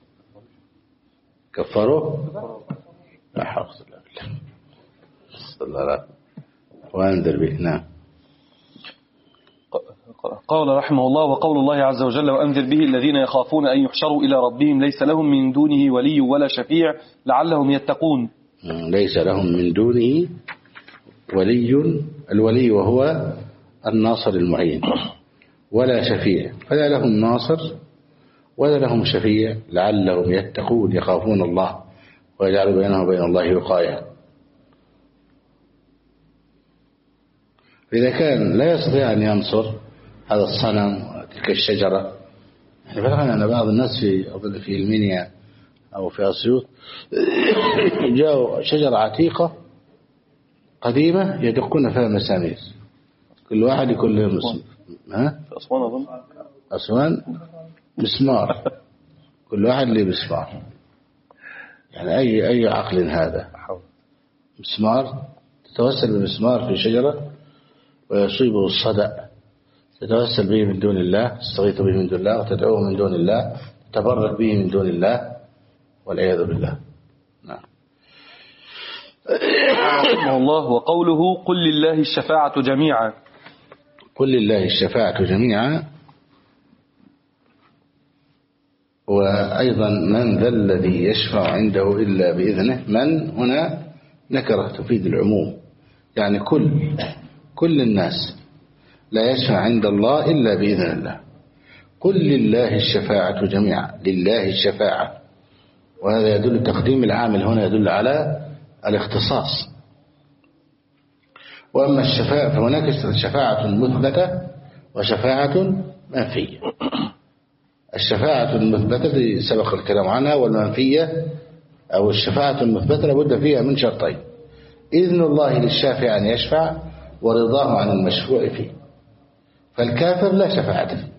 كفروا لا حول ولا قوة صلى الله عليه وانذر به. نعم. قال رحمه الله: وقول الله عز وجل: وأنذر به الذين يخافون أن يحشروا إلى ربهم ليس لهم من دونه ولي ولا شفيع لعلهم يتقون. ليس لهم من دونه ولي، الولي وهو الناصر المعين، ولا شفيع، فلا لهم ناصر ولا لهم شفيع لعلهم يتقون، يخافون الله ويجعل بينهم وبين الله وقاية. إذا كان لا يستطيع أن ينصر هذا الصنم وتلك الشجرة، يعني فعلا أن بعض الناس في المنيا أو في أسيوط جاءوا شجرة عتيقة قديمة يدقون فيها مسامير، كل واحد يكون له مسمار. في أسوان أظن، أسوان مسمار، كل واحد له مسمار. يعني أي عقل هذا؟ مسمار، تتوسل بالمسمار في شجرة ويصيبه الصدأ، تتوسل به من دون الله، تستغيث به من دون الله، وتدعوه من دون الله، تتبرك به من دون الله، والعياذ بالله. نعم. رحمه الله: وقوله: قل لله الشفاعة جميعا. قل لله الشفاعة جميعا. وأيضا من ذا الذي يشفع عنده إلا بإذنه، من هنا نكرة تفيد العموم، يعني كل الناس لا يشفع عند الله إلا بإذن الله. قل لله الشفاعة جميعا، لله الشفاعة، وهذا يدل تقديم العامل هنا يدل على الاختصاص. وأما الشفاعة فهناك شفاعة مثبتة وشفاعة منفية. الشفاعة المثبتة سبق الكلام عنها، والمنفية أو الشفاعة المثبتة لابد فيها من شرطين: إذن الله للشافع أن يشفع، ورضاه عن المشفوع فيه. فالكافر لا شفاعة فيه.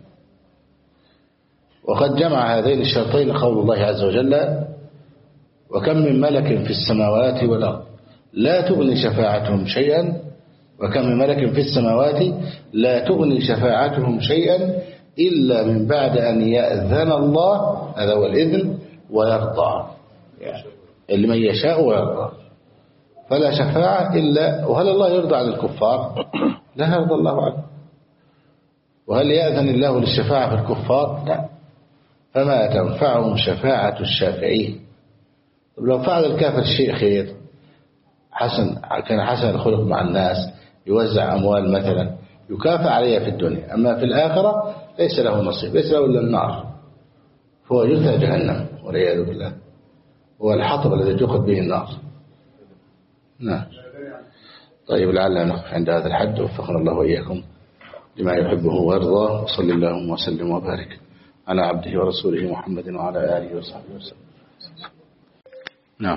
وقد جمع هذين الشرطين قول الله عز وجل: وكم من ملك في السماوات والأرض لا تغني شفاعتهم شيئا، وكم من ملك في السماوات لا تغني شفاعتهم شيئا إلا من بعد أن يأذن الله، هذا هو الإذن، ويرضى، يعني اللي من يشاء ويرضى. فلا شفاعة إلا، وهل الله يرضى عن الكفار؟ لا يرضى الله عنه. وهل يأذن الله للشفاعة في الكفار؟ لا. فما تنفعهم شفاعة الشافعين. لو فعل الكافر شيء خير كان حسن الخلق مع الناس، يوزع أموال مثلا، يكافئ عليها في الدنيا، أما في الآخرة ليس له نصيب، ليس له إلا النار، فهو يلثى جهنم والعياذ بالله، هو الحطب الذي تؤخذ به النار. نعم. طيب، لعلنا نقف عند هذا الحد، وفقنا الله وإياكم لما يحبه ويرضاه، وصلى اللهم وسلم وبارك على عبده ورسوله محمد وعلى آله وصحبه وسلم. نعم.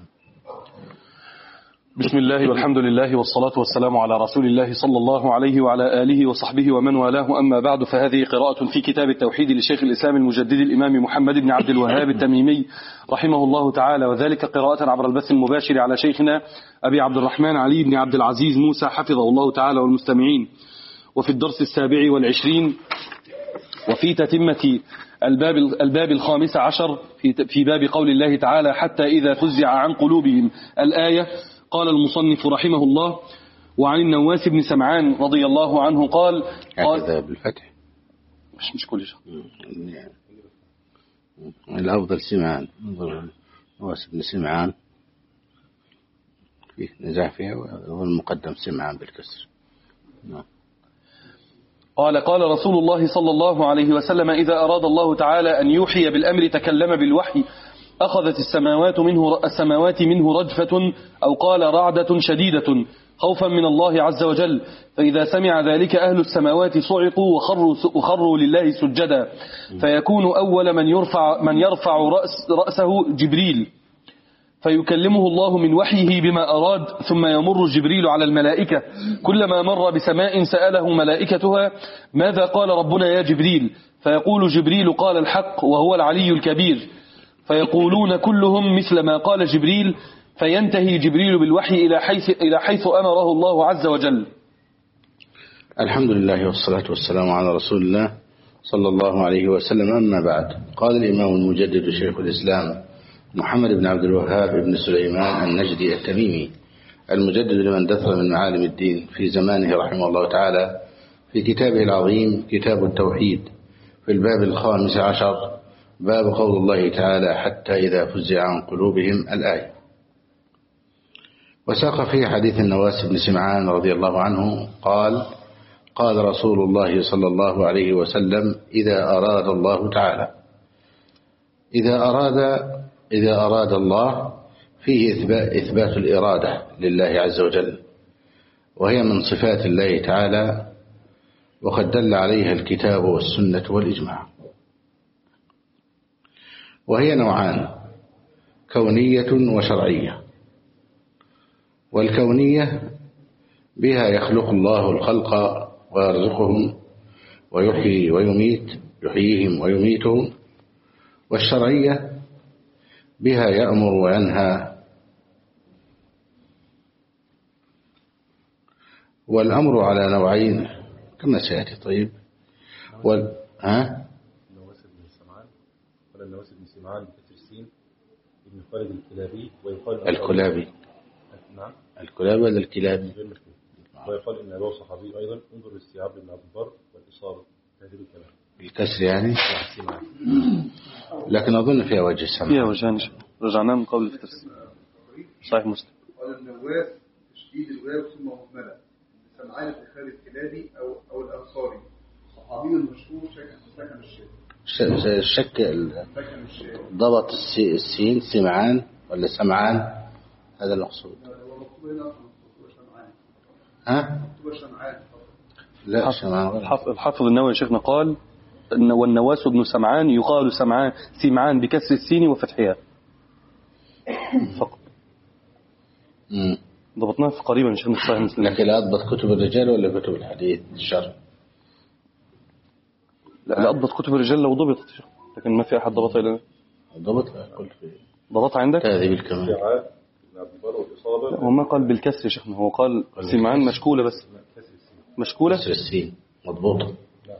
بسم الله والحمد لله والصلاة والسلام على رسول الله صلى الله عليه وعلى آله وصحبه ومن والاه، أما بعد، فهذه قراءة في كتاب التوحيد لشيخ الإسلام المجدد الإمام محمد بن عبد الوهاب التميمي رحمه الله تعالى، وذلك قراءة عبر البث المباشر على شيخنا أبي عبد الرحمن علي بن عبد العزيز موسى حفظه الله تعالى والمستمعين. وفي الدرس 27 وفي تتمة الباب 15 في باب قول الله تعالى: حتى إذا فزع عن قلوبهم، الآية. قال المصنف رحمه الله: وعن النواس بن سمعان رضي الله عنه قال هكذا بالفتح، مش كل شيء، الأفضل سمعان، نواس بن سمعان فيه نزاع فيها، والمقدم سمعان بالكسر. قال رسول الله صلى الله عليه وسلم: إذا أراد الله تعالى أن يوحي بالأمر تكلم بالوحي، أخذت السماوات منه رجفة، أو قال رعدة شديدة، خوفا من الله عز وجل. فإذا سمع ذلك أهل السماوات صعقوا وخروا لله سجدا، فيكون أول من يرفع رأسه جبريل، فيكلمه الله من وحيه بما أراد، ثم يمر جبريل على الملائكة، كلما مر بسماء سأله ملائكتها: ماذا قال ربنا يا جبريل؟ فيقول جبريل: قال الحق وهو العلي الكبير. فيقولون كلهم مثل ما قال جبريل، فينتهي جبريل بالوحي إلى حيث أمره الله عز وجل. الحمد لله والصلاة والسلام على رسول الله صلى الله عليه وسلم، أما بعد. قال الإمام المجدد شيخ الإسلام محمد بن عبد الوهاب بن سليمان النجدي التميمي، المجدد لمن دثر من معالم الدين في زمانه رحمه الله تعالى، في كتابه العظيم كتاب التوحيد في الباب 15 باب قول الله تعالى حتى إذا فزع عن قلوبهم الآية. وساق فيه حديث النواس بن سمعان رضي الله عنه قال قال رسول الله صلى الله عليه وسلم إذا أراد الله تعالى إذا أراد الله فيه إثبات الإرادة لله عز وجل، وهي من صفات الله تعالى، وقد دل عليها الكتاب والسنة والإجماع. وهي نوعان: كونية وشرعية. والكونية بها يخلق الله الخلق ويرزقهم ويحيي ويميت، يحييهم ويميتهم. والشرعية بها يأمر وينهى. والأمر على نوعين كما سيأتي. طيب النواس بن سمعان قال النواس بن سمعان بكسر السين ابن خالد الكلابي ويقال الكلابي. نعم الكلابي ولا الكلابي؟ ويقال إن أبوه صحابي أيضا. انظر لاستيعاب ابن عبد البر والإصابة هذه الكلام بالكسر يعني، لكن أظن فيها وجه السمع. فيها وجهان. رجعنا من قول التفسير صحيح مسلم. قال النواس تشديد الواو ثم مهملة سمعان بن خالد الكلابي أو الأنصاري صحابي المشهور سكن الشام. ضبط السين سمعان ولا سمعان؟ هذا المقصود. لا سمعان. الحافظ النووي شيخنا قال والنواس بن سمعان يقال سمعان بكسر السين وفتحها فقط. ضبطناه في قريبا شيخنا صحيح مسلم. لكن لا أضبط كتب الرجال ولا كتب الحديث الشرع؟ لا أضبط كتب الرجال لو ضبطت، لكن ما في أحد ضبطها إلا ضبطها عندك. هذه بالكمال. هو ما قال بالكسر يا شيخنا، هو قال سمعان مشكولة بس. مشكولة كسر السين مضبوطة.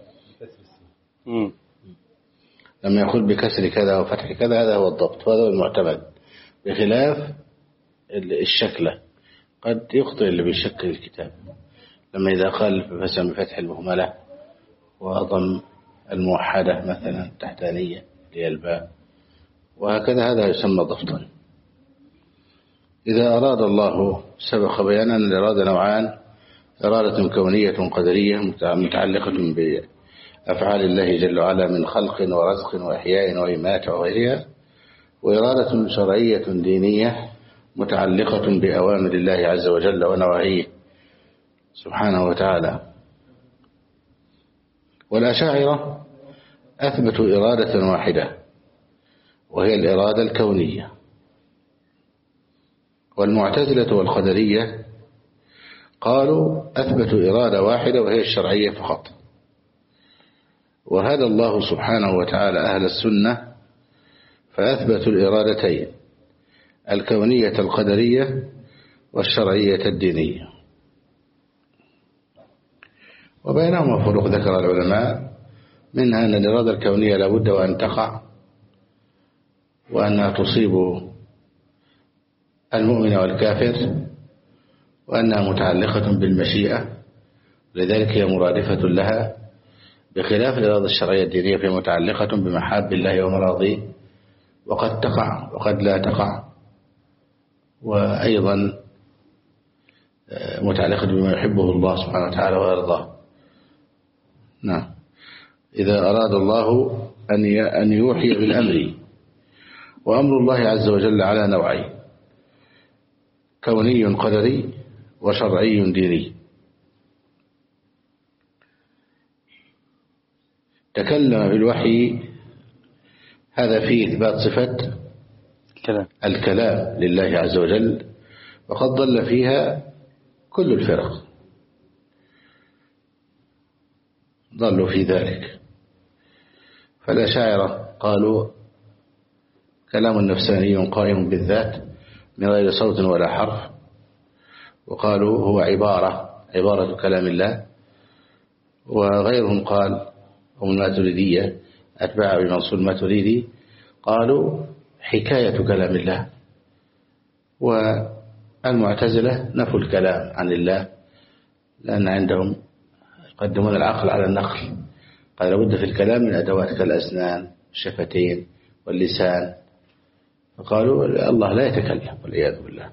لما يقول بكسر كذا وفتح كذا هذا هو الضبط، وهذا هو المعتمد، بخلاف الشكلة. قد يخطئ اللي بيشكل الكتاب لما إذا قال مثلا بفتح المهملة وضم الموحدة مثلا التحتانية للباء وهكذا، هذا يسمى ضبطا. إذا أراد الله سبق بيانا أن الإرادة نوعان: إرادة كونية قدرية متعلقة بأفعال الله جل وعلا من خلق ورزق وإحياء وإماتة وغيرها، وإرادة شرعية دينية متعلقة بأوامر الله عز وجل ونواهيه سبحانه وتعالى. والأشاعرة أثبتوا إرادة واحدة وهي الإرادة الكونية، والمعتزلة والقدرية قالوا أثبتوا إرادة واحدة وهي الشرعية فقط. وهذا الله سبحانه وتعالى أهل السنة فأثبتوا الإرادتين: الكونية القدرية والشرعية الدينية. وبينهما فروق ذكر العلماء، منها أن الإرادة الكونية لابد وأن تقع وأنها تصيب المؤمن والكافر، وأنها متعلقة بالمشيئة، لذلك هي مرادفة لها، بخلاف الإرادة الشرعية الدينية فهي متعلقة بمحاب الله ومراضيه، وقد تقع وقد لا تقع، وأيضا متعلقة بما يحبه الله سبحانه وتعالى ويرضاه. نعم. إذا أراد الله أن يوحي بالأمر، وأمر الله عز وجل على نوعين: كوني قدري وشرعي ديني. تكلم بالوحي، هذا فيه إثبات صفة الكلام لله عز وجل، وقد ضل فيها كل الفرق، ضلوا في ذلك. فالأشاعرة قالوا كلام نفساني قائم بالذات من غير صوت ولا حرف، وقالوا هو عبارة كلام الله. وغيرهم قال هم الماتريدية أتباع بمنصور الماتريدي قالوا حكاية كلام الله. والمعتزلة نفوا الكلام عن الله، لأن عندهم يقدمون العقل على النقل. قال لابد في الكلام من أدوات كالأسنان الشفتين واللسان، فقالوا الله لا يتكلم والعياذ بالله.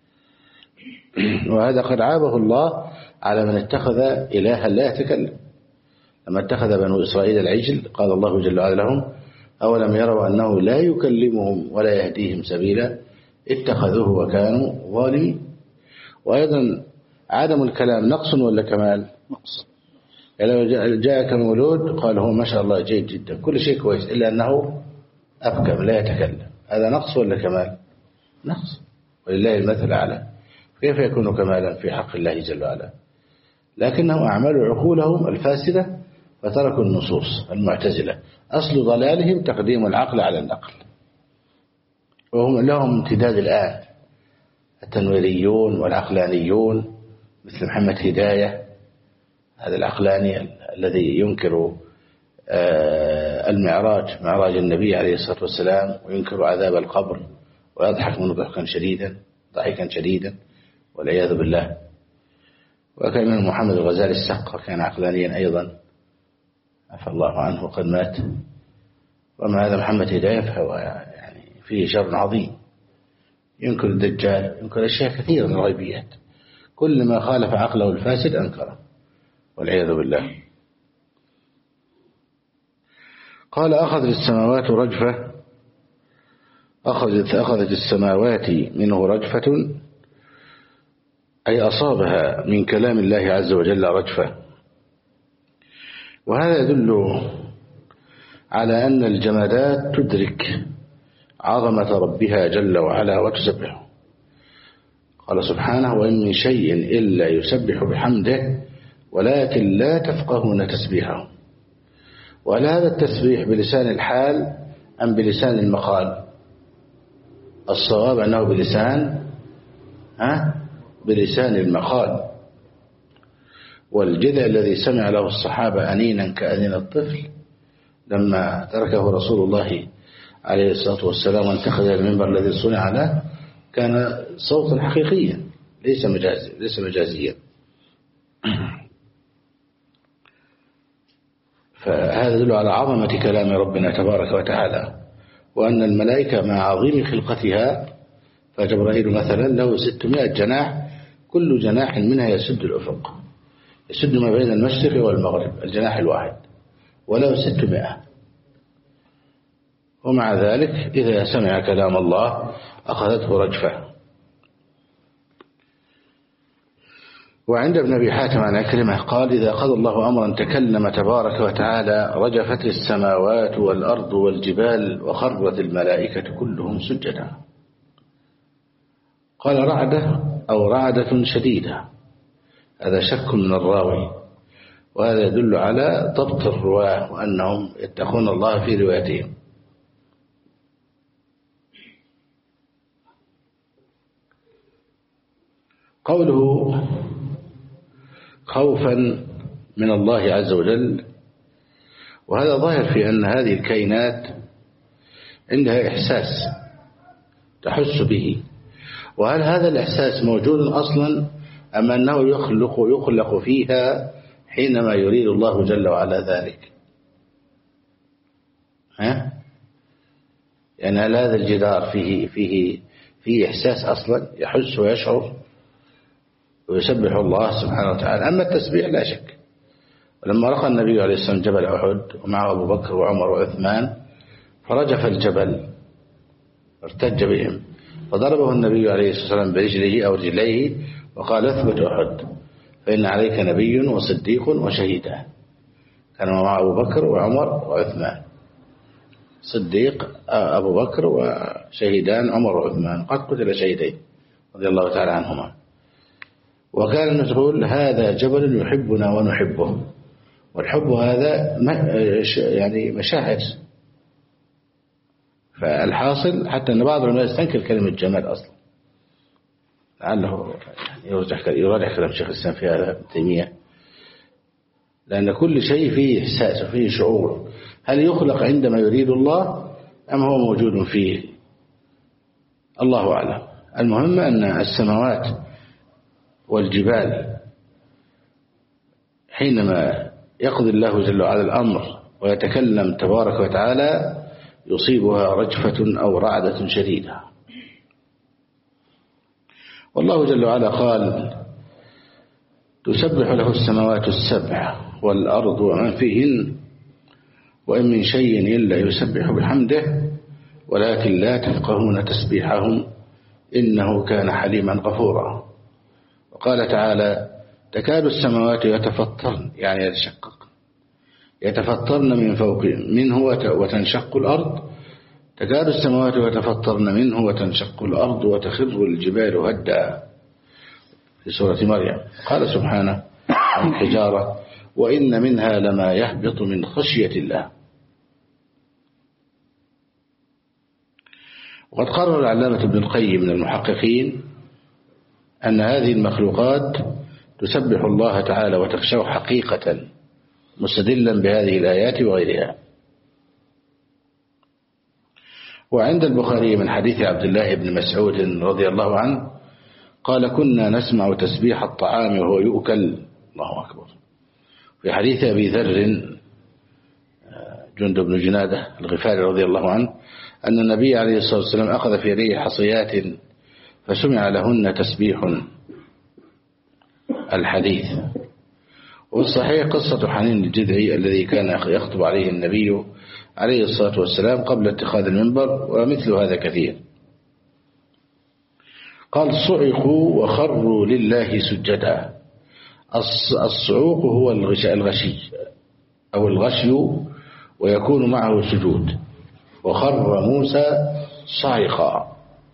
وهذا قد عابه الله على من اتخذ إلها لا يتكلم. لما اتخذ بنو إسرائيل العجل قال الله جل وعلا لهم أولم يروا أنه لا يكلمهم ولا يهديهم سبيلا اتخذوه وكانوا ظالمين. وأيضا عدم الكلام نقص ولا كمال؟ نقص. يعني لو جاءك مولود قال هو ما شاء الله جيد جدا كل شيء كويس إلا أنه أبكم لا يتكلم، هذا نقص ولا كمال؟ نقص، ولله المثل الأعلى. كيف يكون كمالا في حق الله جل وعلا؟ لكنهم أعملوا عقولهم الفاسدة فتركوا النصوص. المعتزلة أصل ضلالهم تقديم العقل على النقل، وهم لهم امتداد الآن التنويريون والعقلانيون مثل محمد هداية، هذا العقلاني الذي ينكر المعراج، معراج النبي عليه الصلاة والسلام، وينكر عذاب القبر ويضحك منه ضحكا شديدا والعياذ بالله. وكان من محمد الغزالي السقا كان عقلانيا أيضا عفى الله عنه وقد مات. وما هذا محمد هداية فهو يعني فيه شر عظيم، ينكر الدجال، ينكر أشياء كثيرة من الغيبيات، كل ما خالف عقله الفاسد أنكره والعياذ بالله. قال أخذت السماوات رجفة، أخذت السماوات منه رجفة أي أصابها من كلام الله عز وجل رجفة. وهذا يدل على أن الجمادات تدرك عظمة ربها جل وعلا وتسبحه. قال سبحانه وإن من شيء إلا يسبح بحمده ولكن لا تفقهون تسبيحه. وهل هذا التسبيح بلسان الحال أم بلسان المقال؟ الصواب أنه بلسان المقال. والجذع الذي سمع له الصحابة أنينا كأنين الطفل لما تركه رسول الله عليه الصلاة والسلام وانتخذ المنبر الذي صنع له كان صوتا حقيقيا ليس مجازيا. فهذا يدل على عظمة كلام ربنا تبارك وتعالى، وأن الملائكة مع عظيم خلقتها، فجبرائيل مثلا له 600 جناح، كل جناح منها يسد الأفق، يسد ما بين المشرق والمغرب، الجناح الواحد وله 600. ومع ذلك إذا سمع كلام الله أخذته رجفة. وعند ابن أبي حاتم عن عكرمة قال إذا قضى الله أمرا تكلم تبارك وتعالى رجفت السماوات والأرض والجبال وخرت الملائكة كلهم سجدا. قال رعدة أو رعدة شديدة، هذا شك من الراوي، وهذا يدل على ضبط الرواة وأنهم يتقون الله في روايتهم. قوله خوفا من الله عز وجل، وهذا ظاهر في أن هذه الكائنات عندها إحساس تحس به. وهل هذا الإحساس موجود أصلا أم أنه يخلق فيها حينما يريد الله جل وعلا ذلك؟ يعني هل هذا الجدار فيه إحساس أصلا يحس ويشعر ويسبح الله سبحانه وتعالى؟ أما التسبيح لا شك. ولما رقى النبي عليه الصلاة والسلام جبل أحد ومعه أبو بكر وعمر وعثمان فرجف الجبل ارتج بهم، فضربه النبي عليه الصلاة والسلام برجله أو رجليه وقال اثبت أحد فإن عليك نبي وصديق وشهيدان. كان مع أبو بكر وعمر وعثمان، صديق أبو بكر وشهيدان عمر وعثمان، قد قتل شهيدين رضي الله تعالى عنهما. وكان يقول هذا جبل يحبنا ونحبه، والحب هذا يعني مشاعر. فالحاصل حتى أن بعض الناس تنكر كلمة جمال أصلا، لعله يراجع كلام شيخ الإسلام في هذا ابن تيمية، لأن كل شيء فيه إحساس وفيه شعور. هل يخلق عندما يريد الله أم هو موجود فيه؟ الله أعلم. المهم أن السماوات والجبال حينما يقضي الله جل وعلا الأمر ويتكلم تبارك وتعالى يصيبها رجفة أو رعدة شديدة. والله جل وعلا قال تسبح له السماوات السبع والأرض ومن فيهن وإن من شيء إلا يسبح بحمده ولكن لا تفقهون تسبيحهم إنه كان حليما غفورا. وقال تعالى تكاد السماوات يتفطرن يعني يتفطرن من فوق منه وتنشق الأرض. تكاد السماوات يتفطرن منه وتنشق الأرض وتخر الجبال هدا في سورة مريم. قال سبحانه عن الحجارة وإن منها لما يهبط من خشية الله. وقد قرر العلامة ابن القيم من المحققين أن هذه المخلوقات تسبح الله تعالى وتخشاه حقيقة مستدلا بهذه الآيات وغيرها. وعند البخاري من حديث عبد الله بن مسعود رضي الله عنه قال كنا نسمع تسبيح الطعام وهو يؤكل. الله أكبر. في حديث أبي ذر جندب بن جنادة الغفاري رضي الله عنه أن النبي عليه الصلاة والسلام أخذ في يديه حصيات فسمع لهن تسبيح الحديث. والصحيح قصة حنين الجذعي الذي كان يخطب عليه النبي عليه الصلاة والسلام قبل اتخاذ المنبر ومثل هذا كثير. قال صعقوا وخروا لله سجدا. الصعوق هو الغشي أو الغشي ويكون معه سجود. وخر موسى صعقا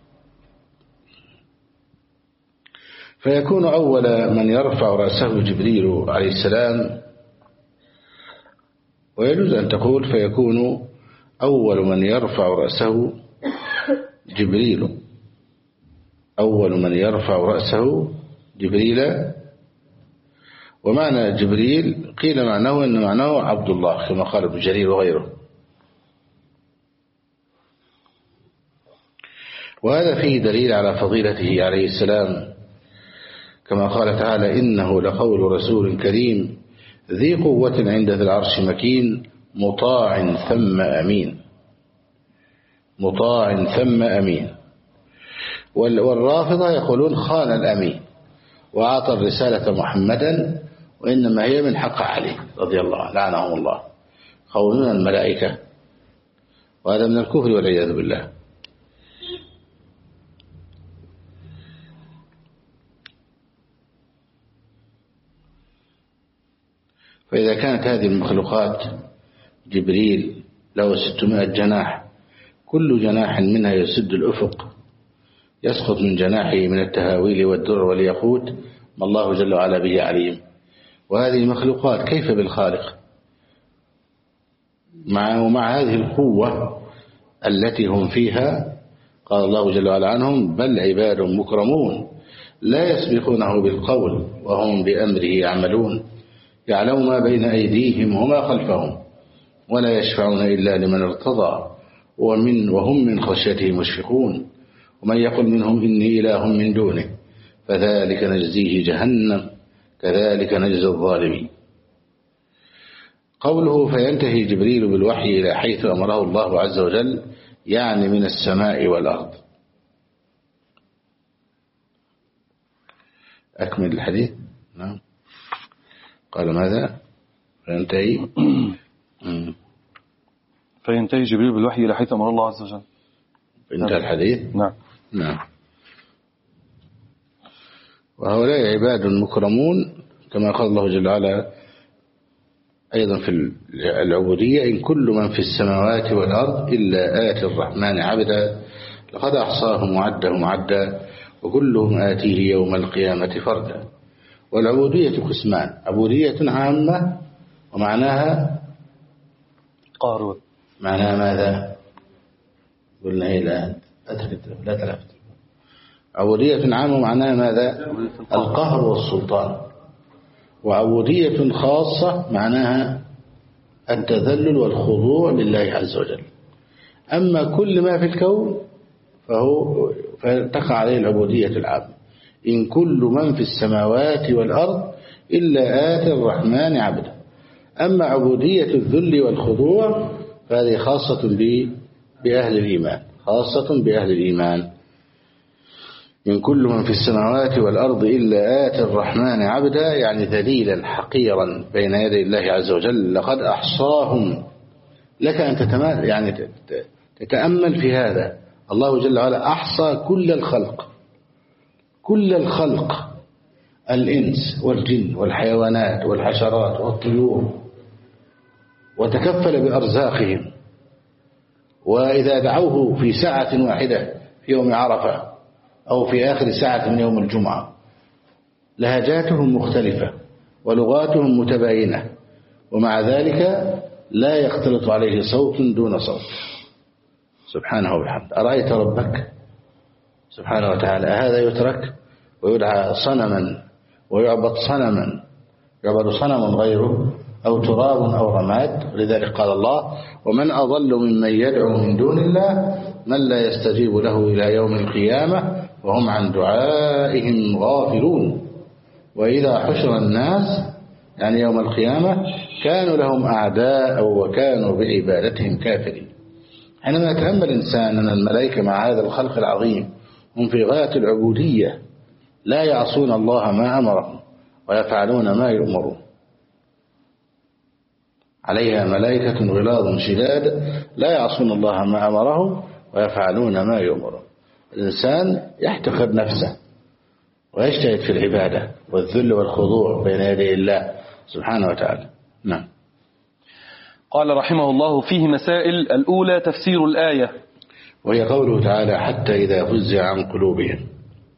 فيكون أول من يرفع رأسه جبريل عليه السلام. ويجوز أن تقول فيكون أول من يرفع رأسه جبريل. أول من يرفع رأسه جبريل. ومعنى جبريل قيل معناه أن معناه عبد الله كما قال ابن جرير وغيره. وهذا فيه دليل على فضيلته عليه السلام كما قال تعالى إنه لقول رسول كريم ذي قوة عند ذي العرش مكين مطاع ثم أمين. مطاع ثم أمين. والرافضة يقولون خان الأمين وأعطى الرسالة محمدا وإنما هي من حق عليه رضي الله عنه لعنهم الله. قولون الملائكة وهذا من الكفر والعياذ بالله. فإذا كانت هذه المخلوقات جبريل له 600 جناح كل جناح منها يسد الأفق يسقط من جناحه من التهاويل والدر والياقوت ما الله جل وعلا به عليم. وهذه المخلوقات كيف بالخالق ومع هذه القوة التي هم فيها. قال الله جل وعلا عنهم بل عباد مكرمون لا يسبقونه بالقول وهم بأمره يعملون يعلم ما بين أيديهم وما خلفهم ولا يشفعون إلا لمن ارتضى وهم من خشيته مشفقون ومن يقل منهم إني إله من دونه فذلك نجزيه جهنم كذلك نجزي الظالمين. قوله فينتهي جبريل بالوحي إلى حيث أمره الله عز وجل يعني من السماء والأرض. أكمل الحديث. نعم. قال ماذا فينتهي جبريل بالوحي إلى حيث أمر الله عز وجل. انتهى الحديث. نعم. وهؤلاء عباد مكرمون كما قال الله جل وعلا أيضا في العبودية إن كل من في السماوات والأرض إلا آتي الرحمن عبدا لقد أحصاهم وعدهم عدا وكلهم آتيه يوم القيامة فردا. والعبودية قسمان عبودية عامة ومعناها قهر. معناها ماذا قلنا إيه الآن لا تلفت. عبودية عامة معناها ماذا القهر والسلطان. وعبودية خاصة معناها التذلل والخضوع لله عز وجل. أما كل ما في الكون فتقع عليه العبودية العامة. إن كل من في السماوات والأرض إلا آتي الرحمن عبدا. أما عبودية الذل والخضوع فهذه خاصة بأهل الإيمان، خاصة بأهل الإيمان. من كل من في السماوات والأرض إلا آتي الرحمن عبدا، يعني ذليلا حقيرا بين يدي الله عز وجل. لقد أحصاهم. لك أن تتأمل في هذا. الله جل وعلا أحصى كل الخلق، كل الخلق، الإنس والجن والحيوانات والحشرات والطيور، وتكفل بأرزاقهم. وإذا دعوه في ساعة واحدة في يوم عرفة أو في آخر ساعة من يوم الجمعة لهجاتهم مختلفة ولغاتهم متباينة، ومع ذلك لا يختلط عليه صوت دون صوت سبحانه وبحمده. أرأيت ربك سبحانه وتعالى هذا يترك ويدعى صنما ويعبد صنما، يعبد صنم غيره أو تراب أو رماد؟ لذلك قال الله: ومن أضل ممن يدعو من دون الله من لا يستجيب له إلى يوم القيامة وهم عن دعائهم غافلون. وإذا حشر الناس يعني يوم القيامة كانوا لهم أعداء وكانوا بعبادتهم كافرين. حينما يتأمل الإنسان أن الملائكة مع هذا الخلق العظيم هم في غاية العبودية، لا يعصون الله ما أمرهم ويفعلون ما يؤمرون. عليها ملائكة غلاظ شداد لا يعصون الله ما أمرهم ويفعلون ما يؤمرون. الإنسان يحتقر نفسه ويجتهد في العبادة والذل والخضوع بين يدي الله سبحانه وتعالى. نعم. قال رحمه الله: فيه مسائل. الأولى تفسير الآية، وهي قوله تعالى: حتى إذا فزع عن قلوبهم.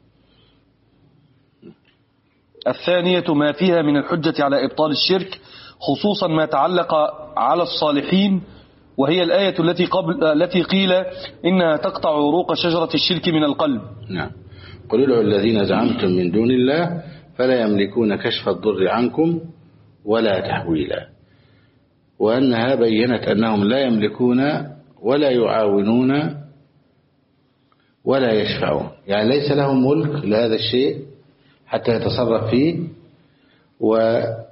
الثانية ما فيها من الحجة على إبطال الشرك، خصوصا ما تعلق على الصالحين، وهي الآية التي قيل إنها تقطع عروق شجرة الشرك من القلب. نعم. قل ادعوا الذين زعمتم من دون الله فلا يملكون كشف الضر عنكم ولا تحويلا. وأنها بينت أنهم لا يملكون ولا يعاونون ولا يشفعون، يعني ليس لهم ملك لهذا الشيء حتى يتصرف فيه، ولا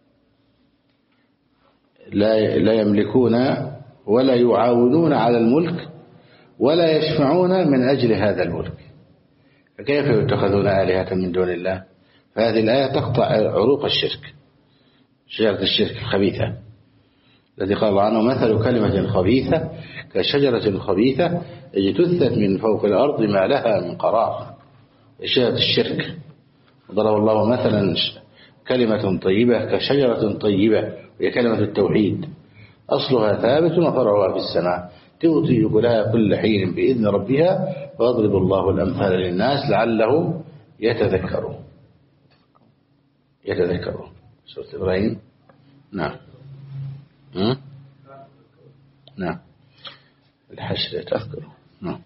يملكون ولا يعاونون على الملك ولا يشفعون من أجل هذا الملك، فكيف يتخذون آلهة من دون الله؟ فهذه الآية تقطع عروق الشرك، شجرة الشرك الخبيثة الذي قال الله عنه: مثل كلمة خبيثة كشجرة خبيثة اجتثت من فوق الأرض ما لها من قرار. شجرة الشرك. ضرب الله مثلا كلمة طيبة كشجرة طيبة، وهي كلمة التوحيد، أصلها ثابت وفرعها في السماء تؤتي أكلها كل حين بإذن ربها ويضرب الله الأمثال للناس لعلهم يتذكرون. سورة إبراهيم. نعم. نعم. الحشر تذكره. نعم.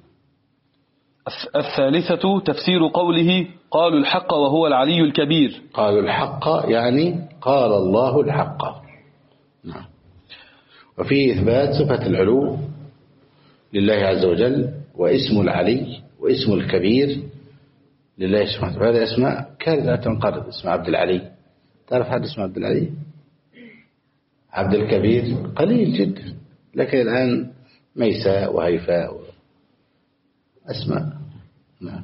الثالثة تفسير قوله: قالوا الحق وهو العلي الكبير. قالوا الحق يعني قال الله الحق. نعم. وفيه إثبات صفة العلو لله عز وجل، واسم العلي واسم الكبير لله سبحانه وتعالى. هذه اسماء كارثة تنقرض. اسم عبد العلي، تعرف حد اسمه عبد العلي؟ عبد الكبير قليل جدا، لكن الآن ميساء وهيفاء أسماء. نعم.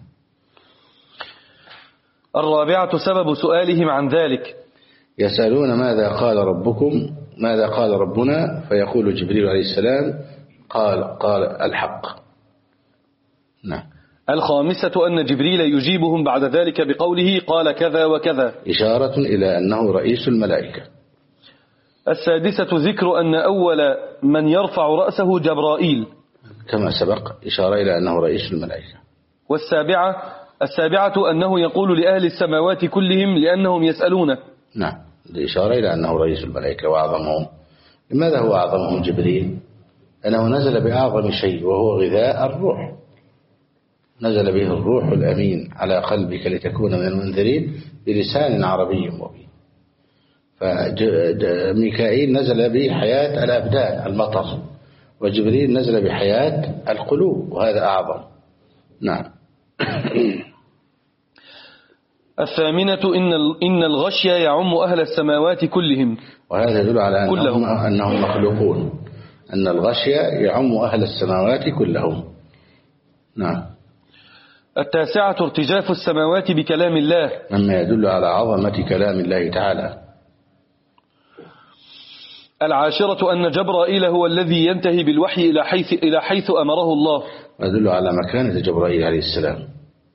الرابعة سبب سؤالهم عن ذلك. يسألون ماذا قال ربنا، فيقول جبريل عليه السلام: قال الحق. نعم. الخامسة أن جبريل يجيبهم بعد ذلك بقوله: قال كذا وكذا، إشارة إلى أنه رئيس الملائكة. السادسة ذكر أن أول من يرفع رأسه جبرائيل كما سبق، إشارة إلى أنه رئيس الملائكة. السابعة أنه يقول لأهل السماوات كلهم لأنهم يسألونه. نعم، الإشارة إلى أنه رئيس الملائكة وأعظمهم. لماذا هو أعظمهم جبريل؟ أنه نزل بأعظم شيء وهو غذاء الروح، نزل به الروح الأمين على قلبك لتكون من المنذرين بلسان عربي مبين. فميكائيل نزل بحياة الأبدان المطر، وجبريل نزل بحياة القلوب، وهذا أعظم. نعم. الثامنة إن الغشي يعم أهل السماوات كلهم. وهذا يدل على أنهم مخلوقون، أن الغشي يعم أهل السماوات كلهم. نعم. التاسعة ارتجاف السماوات بكلام الله، مما يدل على عظمة كلام الله تعالى. العاشرة أن جبرائيل هو الذي ينتهي بالوحي إلى حيث أمره الله، يدل على مكانة جبرائيل عليه السلام.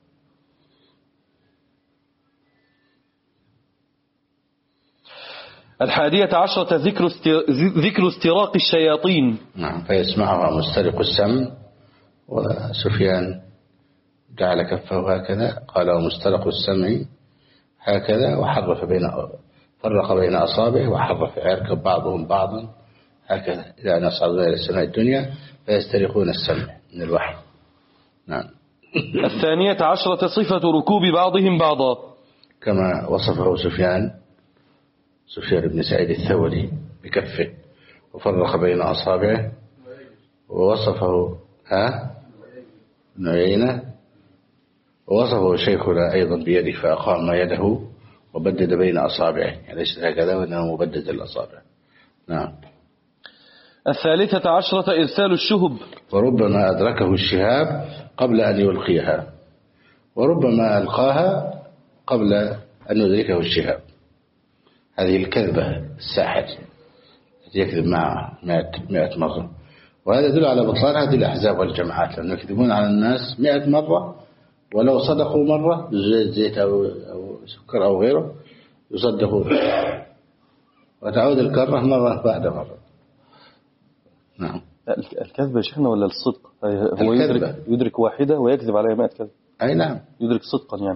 الحادية عشرة ذكر استراق الشياطين. نعم. فيسمعها مسترق السمع، وسفيان جعل كفه هكذا، قال ومسترق السمع هكذا، فرق بين أصابعه وحرف يركب بعضهم بعضا هكذا إلى أن أصعدوا إلى السماء الدنيا فيسترقون السمع من الوحي. نعم. الثانية عشرة صفة ركوب بعضهم بعضا، كما وصفه سفيان بن سعيد الثوري بكفه وفرق بين أصابعه، ووصفه ابن عيينة، ووصفه شيخنا أيضا بيده فأقام يده وبدد بين أصابعه، يعني ليس هكذا وإنه مبدد الأصابع. نعم. الثالثة عشرة إرسال الشهب، وربما أدركه الشهاب قبل أن يلقيها، وربما ألقاها قبل أن يدركه الشهاب. هذه الكذبة الساحر يكذب معه 100 مرة، وهذا يدل على بطلان هذه الأحزاب والجماعات، لأنه يكذبون على الناس 100 مرة، ولو صدقوا مرة زيت أو سكر أو غيره يصدقوا، وتعود الكرة مرة بعد مرة. نعم. الكذب يا شيخنا ولا الصدق؟ هو يدرك واحدة ويكذب عليها 100 كذب. أي نعم. يدرك صدقا يعني.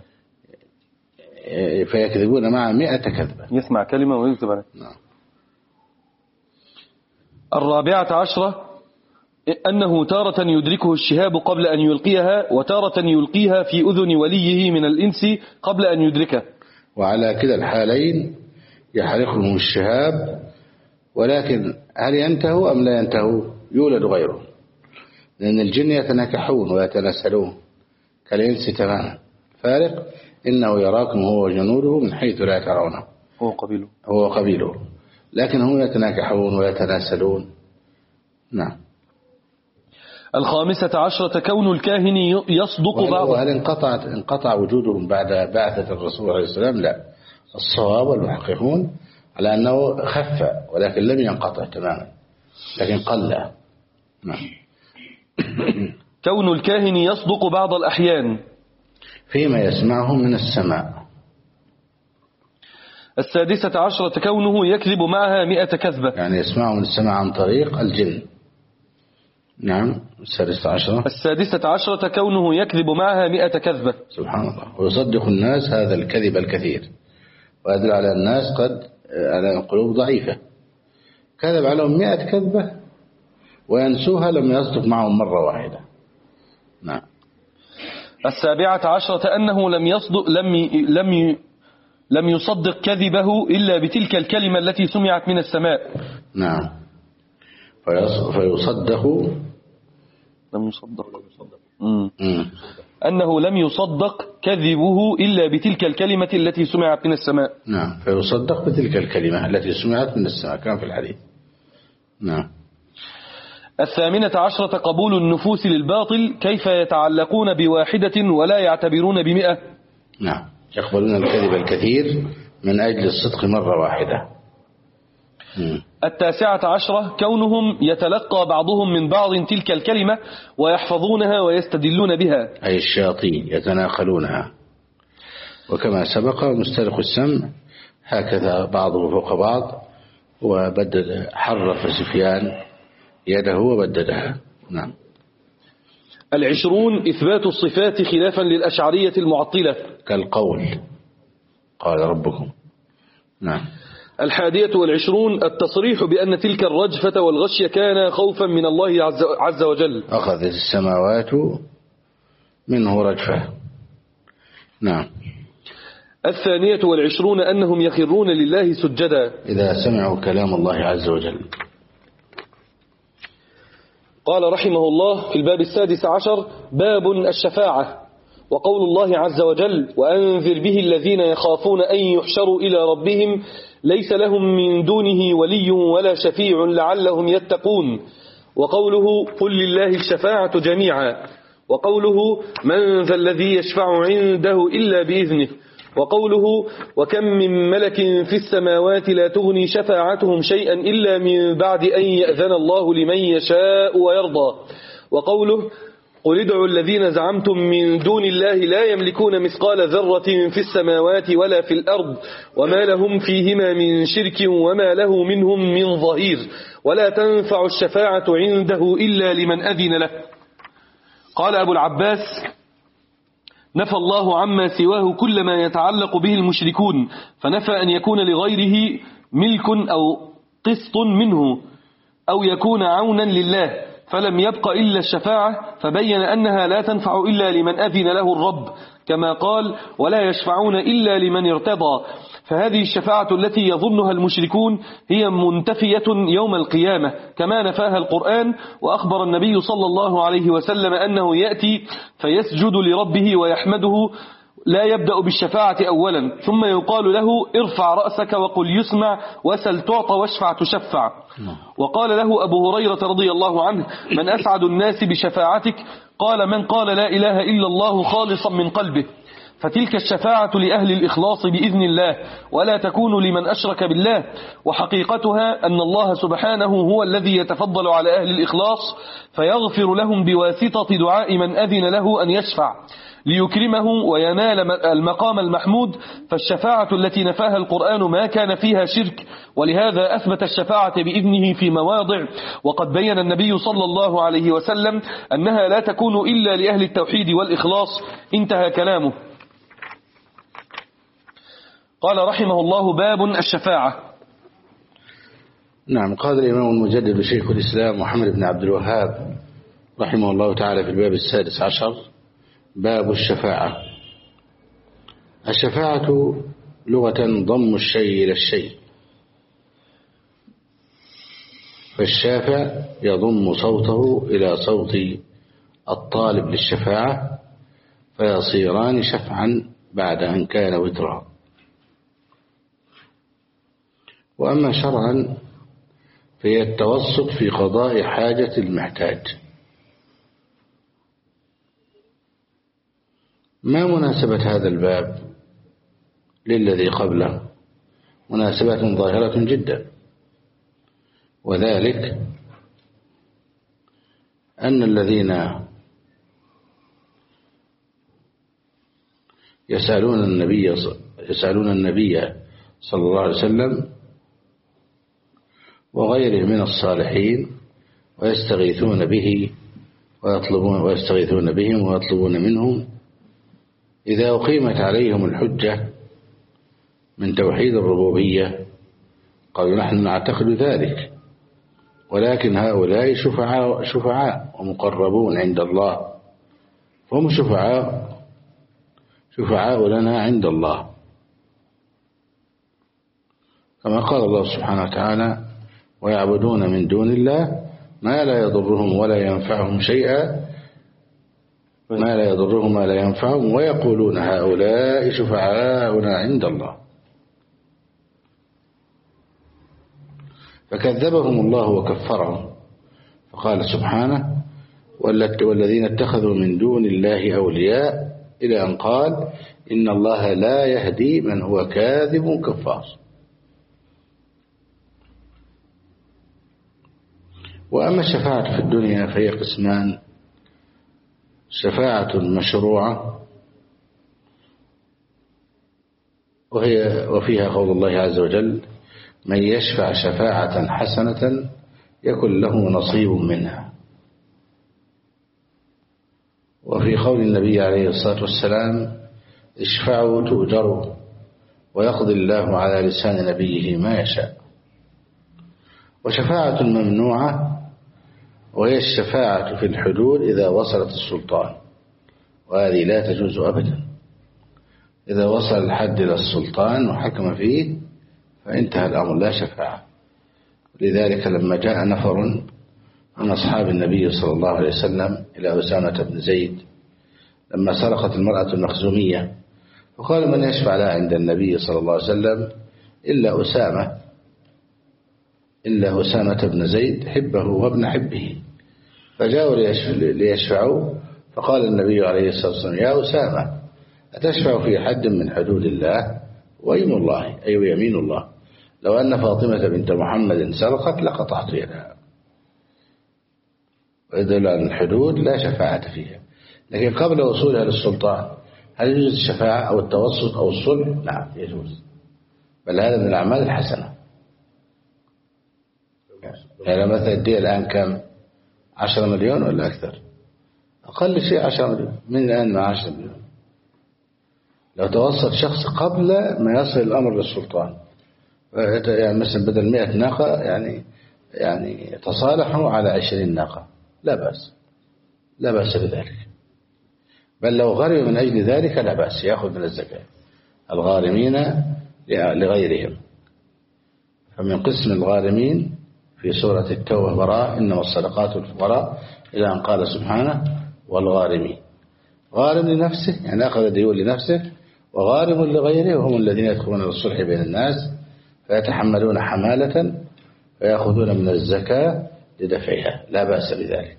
فيكذبون مع 100 كذبة. يسمع كلمة ويكذب عليها. نعم. الرابعة عشرة أنه تارة يدركه الشهاب قبل أن يلقيها، وتارة يلقيها في أذن وليه من الإنس قبل أن يدركه، وعلى كلا الحالين يحرقهم الشهاب، ولكن هل ينتهوا أم لا ينتهوا؟ يولد غيره، لأن الجن يتناكحون ويتناسلون كالإنس تماما. فارق إنه يراكم هو وجنوده من حيث لا ترونه، هو قبيله، لكن هم يتناكحون ويتناسلون. نعم. الخامسة عشرة كون الكاهن يصدق بعضه. وهل انقطع وجودهم بعد بعثة الرسول عليه السلام؟ لا، الصواب والمحققون على أنه خف، ولكن لم ينقطع تماما، لكن قل. نعم. كون الكاهن يصدق بعض الأحيان فيما يسمعه من السماء. السادسة عشرة كونه يكذب معها 100 كذبة، يعني يسمعه من السماء عن طريق الجن. نعم. السادسة عشرة كونه يكذب معها 100 كذبة. سبحان الله. ويصدق الناس هذا الكذب الكثير، ويدل على الناس قد على قلوب ضعيفة، كذب عليهم 100 كذبة وينسوها لما يصدق معهم مرة واحدة. نعم. السابعة عشرة أنه لم يصدق كذبه إلا بتلك الكلمة التي سمعت من السماء. نعم. فيصدق أنه لم يصدق كذبه إلا بتلك الكلمة التي سمعت من السماء. نعم. فيصدق بتلك الكلمة التي سمعت من السماء، كان في الحديث. نعم. الثامنة عشرة قبول النفوس للباطل، كيف يتعلقون بواحدة ولا يعتبرون ب100. نعم. يقبلون الكذب الكثير من أجل الصدق مرة واحدة. التاسعة عشرة كونهم يتلقى بعضهم من بعض تلك الكلمة ويحفظونها ويستدلون بها، أي الشياطين يتناقلونها. وكما سبق مسترق السمع هكذا بعضه فوق بعض، وبدد حرف سفيان يده وبددها. نعم. 20 إثبات الصفات خلافا للأشعرية المعطلة، كالقول قال ربكم. نعم. 21 التصريح بأن تلك الرجفة والغشية كان خوفا من الله عز وجل. أخذت السماوات منه رجفة. نعم. 22 أنهم يخرون لله سجدا إذا سمعوا كلام الله عز وجل. قال رحمه الله في الباب 16 باب الشفاعة، وقول الله عز وجل وأنذر به الذين يخافون أن يحشروا إلى ربهم ليس لهم من دونه ولي ولا شفيع لعلهم يتقون. وقوله قل لله الشفاعة جميعا. وقوله من ذا الذي يشفع عنده إلا بإذنه. وقوله وكم من ملك في السماوات لا تغني شفاعتهم شيئا إلا من بعد أن يأذن الله لمن يشاء ويرضى. وقوله قل ادعوا الذين زعمتم من دون الله لا يملكون مثقال ذرة في السماوات ولا في الأرض وما لهم فيهما من شرك وما له منهم من ظهير ولا تنفع الشفاعة عنده إلا لمن أذن له. قال أبو العباس نفى الله عما سواه كل ما يتعلق به المشركون، فنفى أن يكون لغيره ملك أو قسط منه أو يكون عونا لله، فلم يبق إلا الشفاعة، فبين أنها لا تنفع إلا لمن أذن له الرب، كما قال ولا يشفعون إلا لمن ارتضى. فهذه الشفاعة التي يظنها المشركون هي منتفية يوم القيامة كما نفاها القرآن. وأخبر النبي صلى الله عليه وسلم أنه يأتي فيسجد لربه ويحمده لا يبدأ بالشفاعة أولا، ثم يقال له ارفع رأسك وقل يسمع وسل تعطى واشفع تشفع. وقال له أبو هريرة رضي الله عنه من أسعد الناس بشفاعتك؟ قال من قال لا إله إلا الله خالصا من قلبه. فتلك الشفاعة لأهل الإخلاص بإذن الله، ولا تكون لمن أشرك بالله. وحقيقتها أن الله سبحانه هو الذي يتفضل على أهل الإخلاص فيغفر لهم بواسطة دعاء من أذن له أن يشفع ليكرمه وينال المقام المحمود. فالشفاعة التي نفاها القرآن ما كان فيها شرك، ولهذا أثبت الشفاعة بإذنه في مواضع، وقد بين النبي صلى الله عليه وسلم أنها لا تكون إلا لأهل التوحيد والإخلاص. انتهى كلامه. قال رحمه الله باب الشفاعة. نعم. قال الإمام المجدد شيخ الإسلام محمد بن عبد الوهاب رحمه الله تعالى في الباب 16 باب الشفاعة. الشفاعة لغة ضم الشيء إلى الشيء، فالشافع يضم صوته إلى صوت الطالب للشفاعة فيصيران شفعا بعد أن كان وترا. وأما شرعا فهي التوسط في قضاء حاجة المحتاج. ما مناسبة هذا الباب للذي قبله؟ مناسبة ظاهرة جدا، وذلك أن الذين يسألون النبي صلى الله عليه وسلم وغيره من الصالحين ويستغيثون بهم ويطلبون منهم، إذا أقيمت عليهم الحجة من توحيد الربوبية قالوا نحن نعتقد ذلك، ولكن هؤلاء شفعاء ومقربون عند الله، فهم شفعاء لنا عند الله، كما قال الله سبحانه وتعالى ويعبدون من دون الله ما لا يضرهم ولا ينفعهم شيئا، ما لا يضرهم ولا ينفعهم، ويقولون هؤلاء شفعاؤنا عند الله. فكذبهم الله وكفرهم، فقال سبحانه والذين اتخذوا من دون الله أولياء إلى أن قال إن الله لا يهدي من هو كاذب كفار. وأما الشفاعة في الدنيا فهي قسمان: شفاعة مشروعة وفيها قول الله عز وجل من يشفع شفاعة حسنة يكن له نصيب منها، وفي قول النبي عليه الصلاة والسلام اشفعوا تؤجروا ويقضي الله على لسان نبيه ما يشاء. وشفاعة ممنوعة وهي الشفاعة في الحدود إذا وصلت السلطان، وهذه لا تجوز أبدا. إذا وصل الحد إلى السلطان وحكم فيه فانتهى الأمر، لا شفاعة. لذلك لما جاء نفر من أصحاب النبي صلى الله عليه وسلم إلى أسامة بن زيد لما سرقت المرأة المخزومية، فقال من يشفع لها عند النبي صلى الله عليه وسلم إلا أسامة بن زيد حبه وابن حبه، فجاءوا ليشفعوا، فقال النبي عليه الصلاة والسلام يا أسامة أتشفع في حد من حدود الله؟ ويم الله أي يمين الله لو أن فاطمة بنت محمد سرقت لقطعت يدها. ويدل على الحدود لا شفاعة فيها، لكن قبل وصولها للسلطان هل يجوز الشفاعة أو التوسط أو الصلح؟ نعم يجوز، بل هذا من الأعمال الحسنة. يعني مثلا الدية الآن كم؟ 10 مليون ولا أكثر؟ أقل شيء 10 مليون، من الآن مع 10 مليون. لو توسط شخص قبل ما يصل الأمر للسلطان، يعني مثلا بدل 100 ناقة يعني تصالحوا على 20 ناقة، لا بأس بذلك، بل لو غرم من أجل ذلك لا بأس، يأخذ من الزكاة الغارمين لغيرهم. فمن قسم الغارمين في سورة التوبة براء إنما الصدقات للفقراء إلى أن قال سبحانه والغارمين. غارم لنفسه يعني أخذ ديون لنفسه، وغارم لغيره وهم الذين يدخلون للصلح بين الناس فيتحملون حمالة فيأخذون من الزكاة لدفعها، لا بأس بذلك.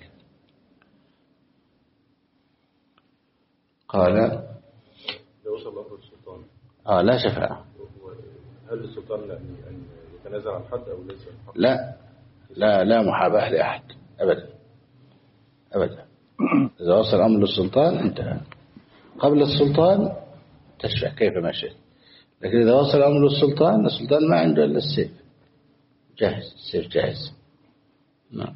قال لو وصل الأمر للسلطان لا شفاعة. هل للسلطان أن يتنازع عن حد أو ليس؟ لا محاباة لأحد أبدا. إذا وصل الأمر للسلطان انتهى. قبل السلطان تشفع كيفما شئت، لكن إذا وصل الأمر للسلطان السلطان ما عنده إلا السيف جاهز. نعم.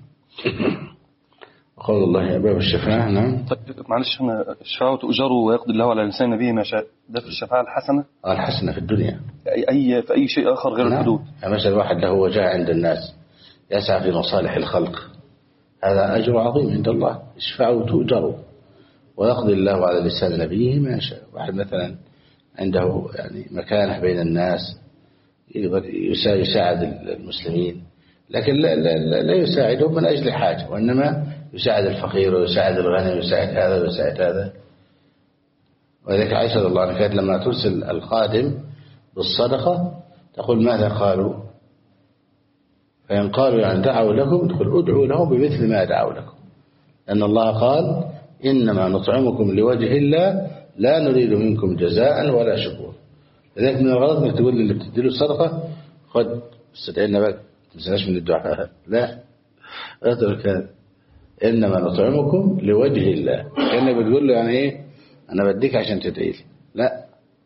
قول الله باب الشفاعة. نعم. معلش هنا الشفاعة تؤجر ويقضي الله على لسان نبيه ما شاء، ده في الشفاعة الحسنة؟ الحسنة في الدنيا، في أي شيء آخر غير الحدود. يعني مثلا واحد له وجاء عند الناس يسعى في مصالح الخلق، هذا أجر عظيم عند الله، الشفاعة تؤجر ويقضي الله على لسان نبيه ما شاء. واحد مثلا عنده يعني مكانة بين الناس يساعد المسلمين، لكن لا يساعدهم من أجل حاجة، وإنما يساعد الفقير ويساعد الغني ويساعد هذا ويساعد هذا. وذلك عائشة رضي الله عنها كانت لما ترسل الخادم بالصدقة تقول ماذا قالوا؟ فإن قالوا يعني دعوا لكم تقول ادعوا لهم بمثل ما دعوا لكم، لأن الله قال إنما نطعمكم لوجه الله لا نريد منكم جزاء ولا شكور. لذلك من الغلط انك تقول اللي بتديله الصدقة خد استدعينا بقى تنساش من الدعاء، لا اترك إنما نطعمكم لوجه الله، كأنك بتقول له يعني إيه أنا بديك عشان تدعي لي، لا،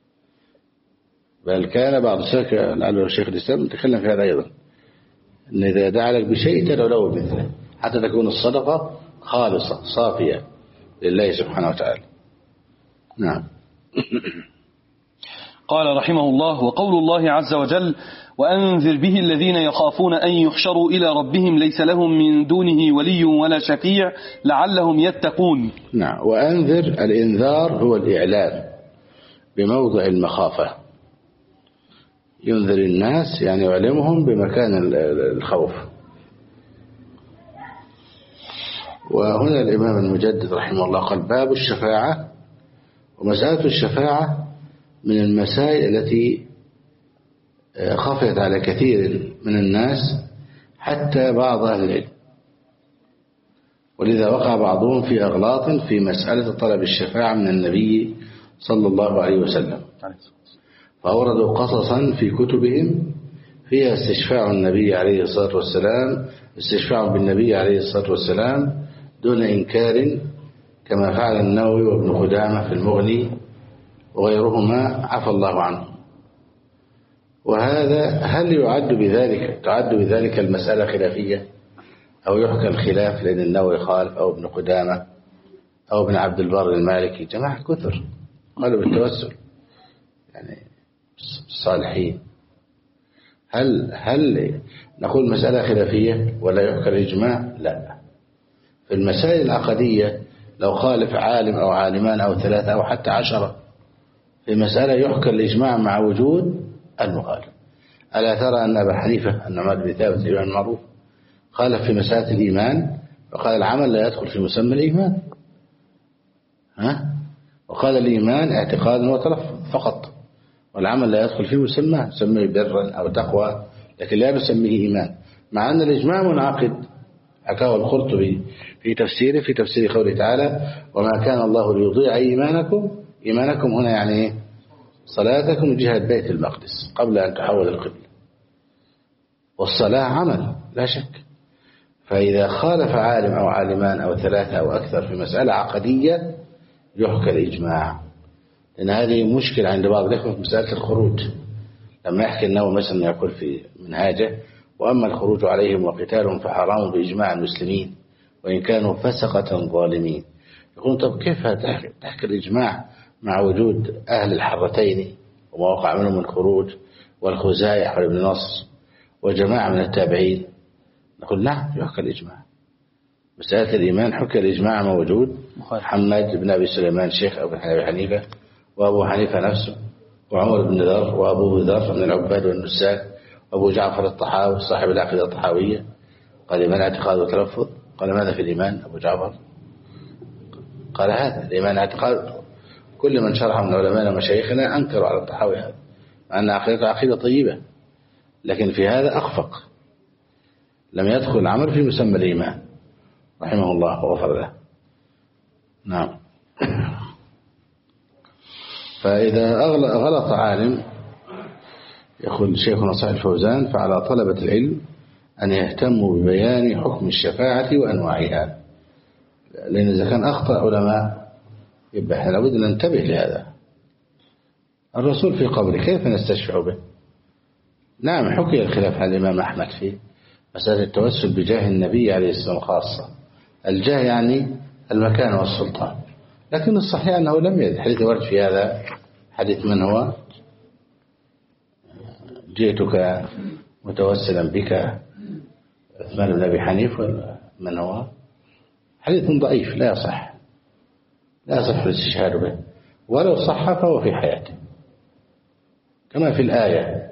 بل كان بعض الشيخ لعله الشيخ الإسلام تكلم في هذا أيضا، أن إذا دعا لك بشيء تدعو له بمثله حتى تكون الصدقة خالصة صافية لله سبحانه وتعالى. نعم. قال رحمه الله: وقول الله عز وجل: وأنذر به الذين يخافون أن يحشروا إلى ربهم ليس لهم من دونه ولي ولا شفيع لعلهم يتقون. نعم. وأنذر الإنذار هو الإعلان بموضع المخافة، ينذر الناس يعني يعلمهم بمكان الخوف. وهنا الإمام المجدد رحمه الله قال باب الشفاعة. ومسألة الشفاعة من المسائل التي خفت على كثير من الناس حتى بعض أهل العلم، ولذا وقع بعضهم في أغلاط في مسألة طلب الشفاعة من النبي صلى الله عليه وسلم، فأوردوا قصصا في كتبهم فيها استشفاع النبي عليه الصلاة والسلام، استشفاع بالنبي عليه الصلاة والسلام دون إنكار، كما فعل النووي وابن قدامة في المغني وغيرهما عفى الله عنه. وهذا هل تعد بذلك المسألة خلافية أو يحكى الخلاف، لأن النووي خالف أو ابن قدامة أو ابن عبد البر المالكي جماعة كثر قالوا بالتوسل يعني الصالحين. هل نقول مسألة خلافية ولا يحكى الإجماع؟ لا. في المسائل العقدية لو خالف عالم أو عالمان أو 3 أو حتى 10 في مسألة يحكى الإجماع مع وجود المخالف. ألا ترى أن أبا حنيفة النعمان بن ثابت الإمام المعروف خالف في مسألة الإيمان فقال العمل لا يدخل في مسمى الإيمان، وقال الإيمان اعتقاد وتلفظ فقط، والعمل لا يدخل فيه مسمى، يسميه برا أو تقوى، لكن لا يسميه إيمان، مع أن الإجماع منعقد. حكاه القرطبي في تفسير قوله تعالى: وما كان الله ليضيع إيمانكم هنا يعني إيه؟ صلاتكم جهة بيت المقدس قبل أن تحول القبلة. والصلاة عمل لا شك، فإذا خالف عالم أو عالمان أو ثلاثة أو أكثر في مسألة عقدية يحكى الإجماع، لأن هذه مشكلة عند بعض الإخوة في مسألة الخروج. لما يحكي النووي مثلا يقول في منهاجه: وأما الخروج عليهم وقتالهم فحرام بإجماع المسلمين وإن كانوا فسقة ظالمين. يقول طب كيف تحكي الإجماع مع وجود أهل الحرتين وما وقع منهم من خروج والخزايع وابن نصر وجماعة من التابعين؟ نقول نعم يحكى الإجماع. مسألة الإيمان حكى الإجماع موجود. محمد بن أبي سليمان شيخ أبي حنيفة، وأبو حنيفة نفسه، وعمر بن ذر، وأبو ذر من العباد والنساك، وأبو جعفر الطحاوي صاحب العقيدة الطحاوية. قال الإيمان اعتقاد وتلفظ. قال ماذا في الإيمان أبو جعفر؟ قال هذا الإيمان اعتقاد. كل من شرح من علماء ومشايخنا أنكروا على الطحاوي هذا، مع أن عقيدة طيبة، لكن في هذا أخفق، لم يدخل العمل في مسمى الإيمان رحمه الله وغفر له. نعم. فإذا غلط عالم، يقول شيخنا صالح الفوزان: فعلى طلبة العلم أن يهتموا ببيان حكم الشفاعة وأنواعها، لأن إذا كان أخطأ علماء يبقى احنا لابد أن ننتبه لهذا. الرسول في قبره كيف نستشفع به؟ نعم حكي الخلاف عن الإمام أحمد في مسألة التوسل بجاه النبي عليه السلام خاصة. الجاه يعني المكان والسلطان، لكن الصحيح أنه لم يرد حديث ورد في هذا. حديث من هو؟ جئتك متوسلا بك عثمان بن أبي حنيفة. من هو؟ حديث ضعيف لا يصح الاستشهاد به، ولو صح فهو في حياته، كما في الآية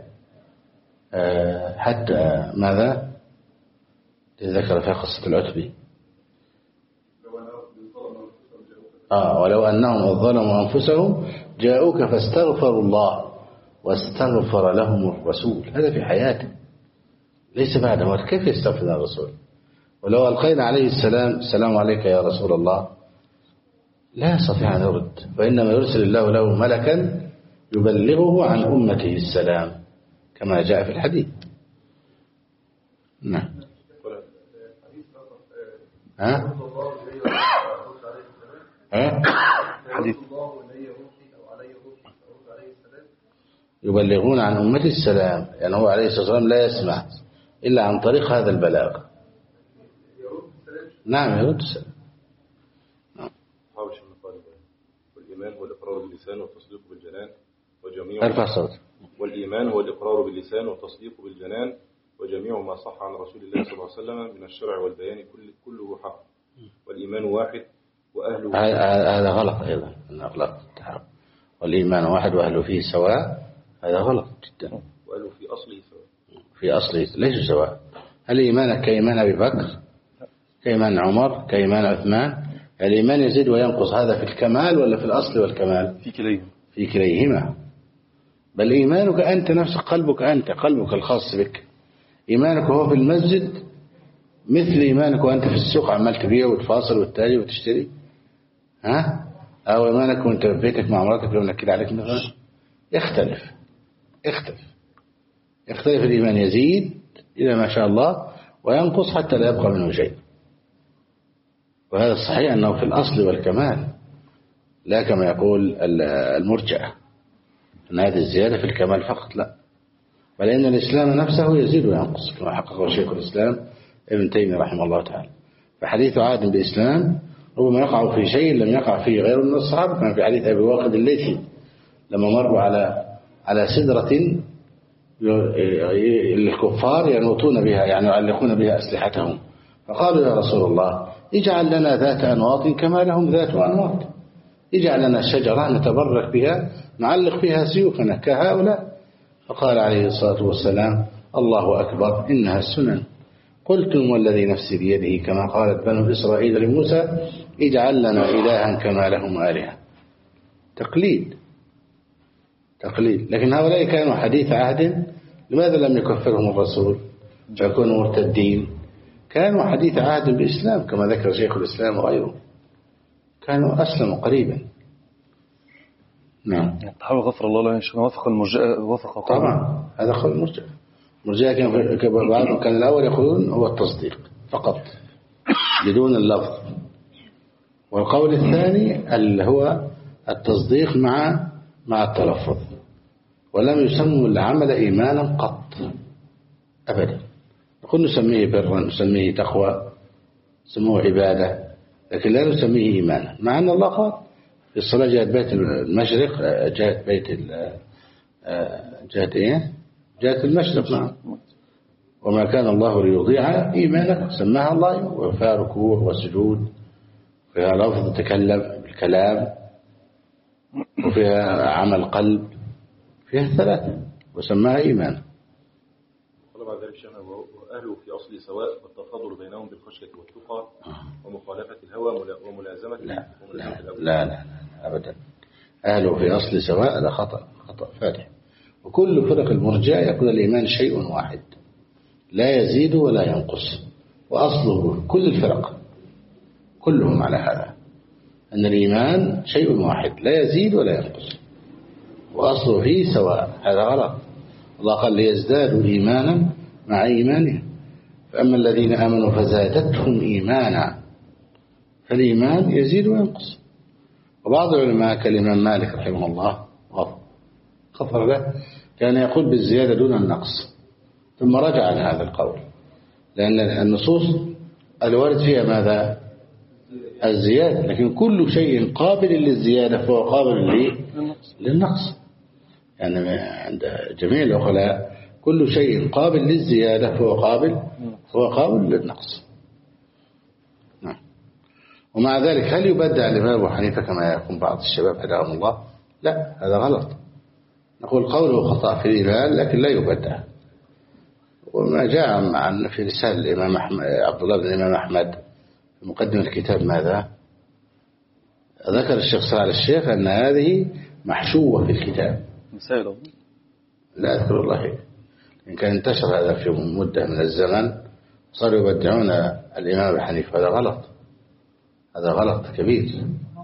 حتى ماذا ذكر في قصة العتبي: ولو أنهم ظلموا أنفسهم جاءوك فاستغفروا الله واستغفر لهم الرسول. هذا في حياته ليس بعد موت. كيف يستغفر الرسول؟ ولو ألقينا عليه السلام عليك يا رسول الله لا يستطيع أن يرد، فإنما يرسل الله له ملكا يبلغه عن أمته السلام كما جاء في الحديث. نعم. حديث يبلغون عن أمته السلام، يعني هو عليه الصلاة والسلام لا يسمع إلا عن طريق هذا البلاغ. نعم يرد السلام. والإيمان هو الإقرار باللسان والتصديق بالجنان والإيمان هو الإقرار باللسان والتصديق بالجنان وجميع ما صح عن رسول الله صلى الله عليه وسلم من الشرع والبيان كله حق. والإيمان واحد وأهله. هذا غلط أيضا، غلط. والإيمان واحد وأهله فيه سواء، هذا غلط جدا. وأهله في أصله سواء. في أصله ليس سواء. هل إيمانك كإيمان أبي بكر، كإيمان عمر، كإيمان عثمان؟ الإيمان يزيد وينقص، هذا في الكمال ولا في الأصل والكمال؟ في كليهما. بل إيمانك أنت نفسك، قلبك الخاص بك، إيمانك هو في المسجد مثل إيمانك وأنت في السوق عمال تبيع وتفاصل وتتاجر وتشتري، أو إيمانك وأنت في بيتك مع مراتك لو نكد عليك مثلا. يختلف الإيمان، يزيد إلى ما شاء الله وينقص حتى لا يبقى منه شيء. وهذا الصحيح أنه في الأصل والكمال، لا كما يقول المرجئة أن هذه الزيادة في الكمال فقط، لا، بل إن الإسلام نفسه يزيد وينقص كما حققه شيخ الإسلام ابن تيمية رحمه الله تعالى. فحديث عاد بإسلام ربما يقع في شيء لم يقع فيه غيره من الصحابة، كما في حديث أبي واقد الليثي لما مروا على سدرة الكفار ينوطون بها، يعني يعلقون بها أسلحتهم، فقالوا يا رسول الله اجعل لنا ذات أنواط كما لهم ذات أنواط، اجعل لنا شجرة نتبرك بها نعلق فيها سيوفنا كهؤلاء. فقال عليه الصلاة والسلام الله أكبر إنها السنن. قلتم والذي نفسي بيده كما قالت بنو إسرائيل لموسى اجعل لنا إلها كما لهم آلهة. تقليد. لكن هؤلاء كانوا حديث عهد، لماذا لم يكفرهم الرسول فيكونوا مرتدين؟ كانوا حديث عهد بالإسلام كما ذكر شيخ الإسلام وغيره، كانوا أسلموا قريبا. نعم. تحاول غفر الله له وفق المرجئة وفق طبعا هذا قول المرجئة. المرجئة كان الأول يقولون هو التصديق فقط بدون اللفظ، والقول الثاني اللي هو التصديق مع التلفظ، ولم يسموا العمل إيمانا قط أبدا. نقول نسميه برا، نسميه تقوى، نسميه عبادة، لكن لا نسميه إيمانا، مع أن الله قال في الصلاة جهة بيت المشرق، جهة المشرق. نعم. وما كان الله ليضيع إيمانك، سماها الله، وفيها ركوع وسجود، فيها لفظ تكلم بالكلام، وفيها عمل قلب، فيها ثلاثة وسماها إيمان. قال بعد ذلك شأنه وأهله في أصل سواء، والتفاضل بينهم بالخشية والتقى ومخالفة الهوى وملازمة لا أبدا. أهله في أصل سواء هذا خطأ فادح. وكل فرق المرجئة يقول الإيمان شيء واحد لا يزيد ولا ينقص، وأصله كل الفرق كلهم على هذا، أن الإيمان شيء واحد لا يزيد ولا ينقص، وأصله فيه سواء. هذا غلط. الله قال ليزدادوا إيمانا مع إيمانهم، فأما الذين آمنوا فزادتهم إيمانا، فالإيمان يزيد وينقص. وبعض العلماء كالإمام مالك رحمه الله غفر له كان يقول بالزيادة دون النقص، ثم رجع عن هذا القول، لأن النصوص الوارد فيها ماذا؟ الزيادة، لكن كل شيء قابل للزيادة فهو قابل للنقص. يعني عند جميع العقلاء كل شيء قابل للزيادة فهو قابل للنقص. نعم. ومع ذلك هل يبدع الإمام أبو حنيفة كما يقول بعض الشباب هداهم الله؟ لا، هذا غلط. نقول قوله خطأ في الإيمان لكن لا يبدع. وما جاء عن في رسالة الإمام عبد الله بن الإمام أحمد في مقدمة الكتاب ماذا؟ ذكر الشيخ صالح الشيخ أن هذه محشوة في الكتاب. مسائل لا أذكر الله، إن كان انتشر هذا في مدة من الزمن صاروا يبدعون الإمام أبو حنيفة. هذا غلط كبير.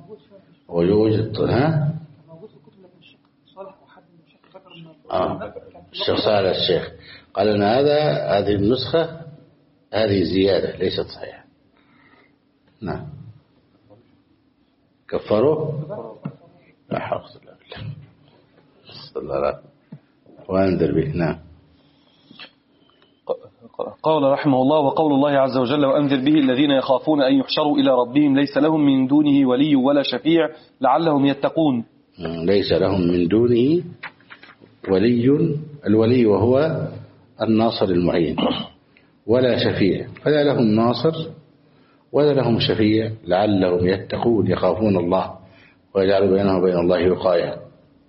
ويوجد موجود في الكتب، لكن الشيخ صالح وحد من الشيخ ذكر الشيخ صالح الشيخ قال أن هذه النسخة هذه زيادة ليست صحيحة. نعم. كفروا لا حول ولا قوة صلى الله عليه وأنذر به. نعم. قال رحمه الله وقول الله عز وجل وأنذر به الذين يخافون أن يحشروا إلى ربهم ليس لهم من دونه ولي ولا شفيع لعلهم يتقون. ليس لهم من دونه ولي، الولي وهو الناصر المعين، ولا شفيع، فلا لهم ناصر ولا لهم شفيع لعلهم يتقون يخافون الله ويجعل بينهم وبين الله وقاية.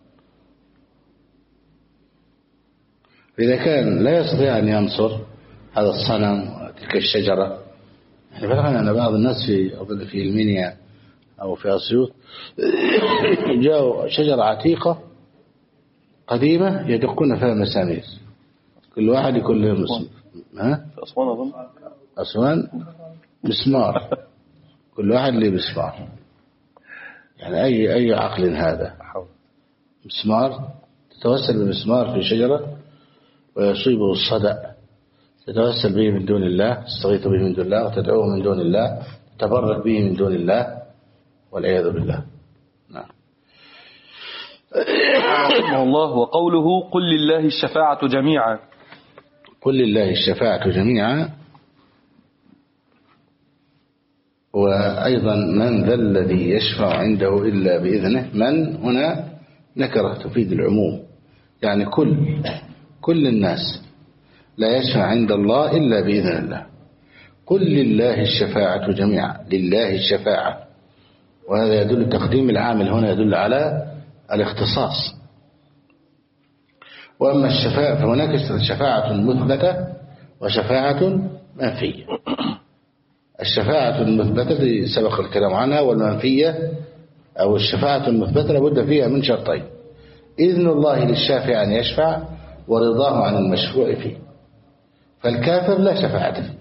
إذا كان لا يستطيع أن ينصر هذا الصنم وتلك الشجرة، يعني بلغنا أن بعض الناس في المنيا أو في أسيوط جاءوا شجرة عتيقة قديمة يدقون فيها مسامير، كل واحد يكون له في أسوان أظن، أسوان مسمار، كل واحد له مسمار. يعني أي عقل هذا؟ مسمار، تتوسل بمسمار في شجرة ويصيبه الصدأ، تتوسل به من دون الله، تستغيث به من دون الله، وتدعوه من دون الله، تتبرك به من دون الله، والعياذ بالله. نعم. رحمه الله وقوله قل لله الشفاعة جميعا. قل لله الشفاعة جميعا. وأيضا من ذا الذي يشفع عنده إلا بإذنه، من هنا نكرة تفيد العموم، يعني كل الناس لا يشفع عند الله إلا بإذن الله. قل لله الشفاعة جميعا، لله الشفاعة، وهذا يدل تقديم العامل هنا يدل على الاختصاص. وأما الشفاعة فهناك شفاعة مثبتة وشفاعة منفية. الشفاعة المثبتة سبق الكلام عنها، والمنفية أو الشفاعة المثبتة لابد فيها من شرطين: إذن الله للشافع أن يشفع، ورضاه عن المشفوع فيه. فالكافر لا شفاعة فيه.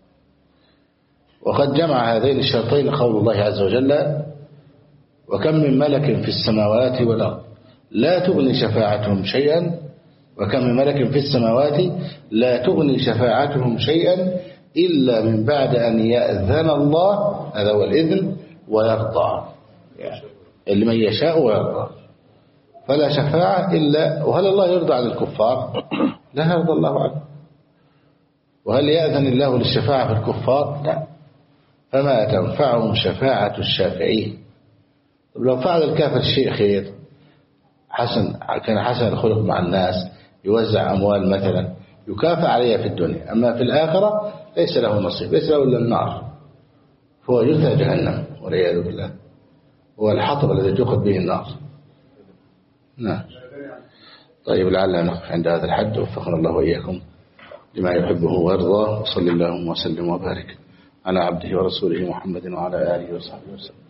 وقد جمع هذين الشرطين قول الله عز وجل: وكم من ملك في السماوات والأرض لا تغني شفاعتهم شيئا، وكم من ملك في السماوات لا تغني شفاعتهم شيئا إلا من بعد أن يأذن الله، هذا هو الإذن، ويرضى، يعني لمن يشاء ويرضى. فلا شفاعة إلا، وهل الله يرضى عن الكفار؟ لا يرضى الله عنه. وهل يأذن الله للشفاعة في الكفار؟ لا. فما تنفعهم شفاعة الشافعين. طب لو فعل الكافر شيء خير حسن، كان حسن الخلق مع الناس، يوزع أموال مثلا، يكافئ عليها في الدنيا، أما في الآخرة ليس له نصيب، ليس له إلا النار، فهو يدخل جهنم والعياذ بالله، هو الحطب الذي تؤخذ به النار. نعم. طيب لعلنا نقف عند هذا الحد، وفقنا الله وإياكم لما يحبه ويرضاه، وصلى اللهم وسلم وبارك على عبده ورسوله محمد وعلى آله وصحبه وسلم.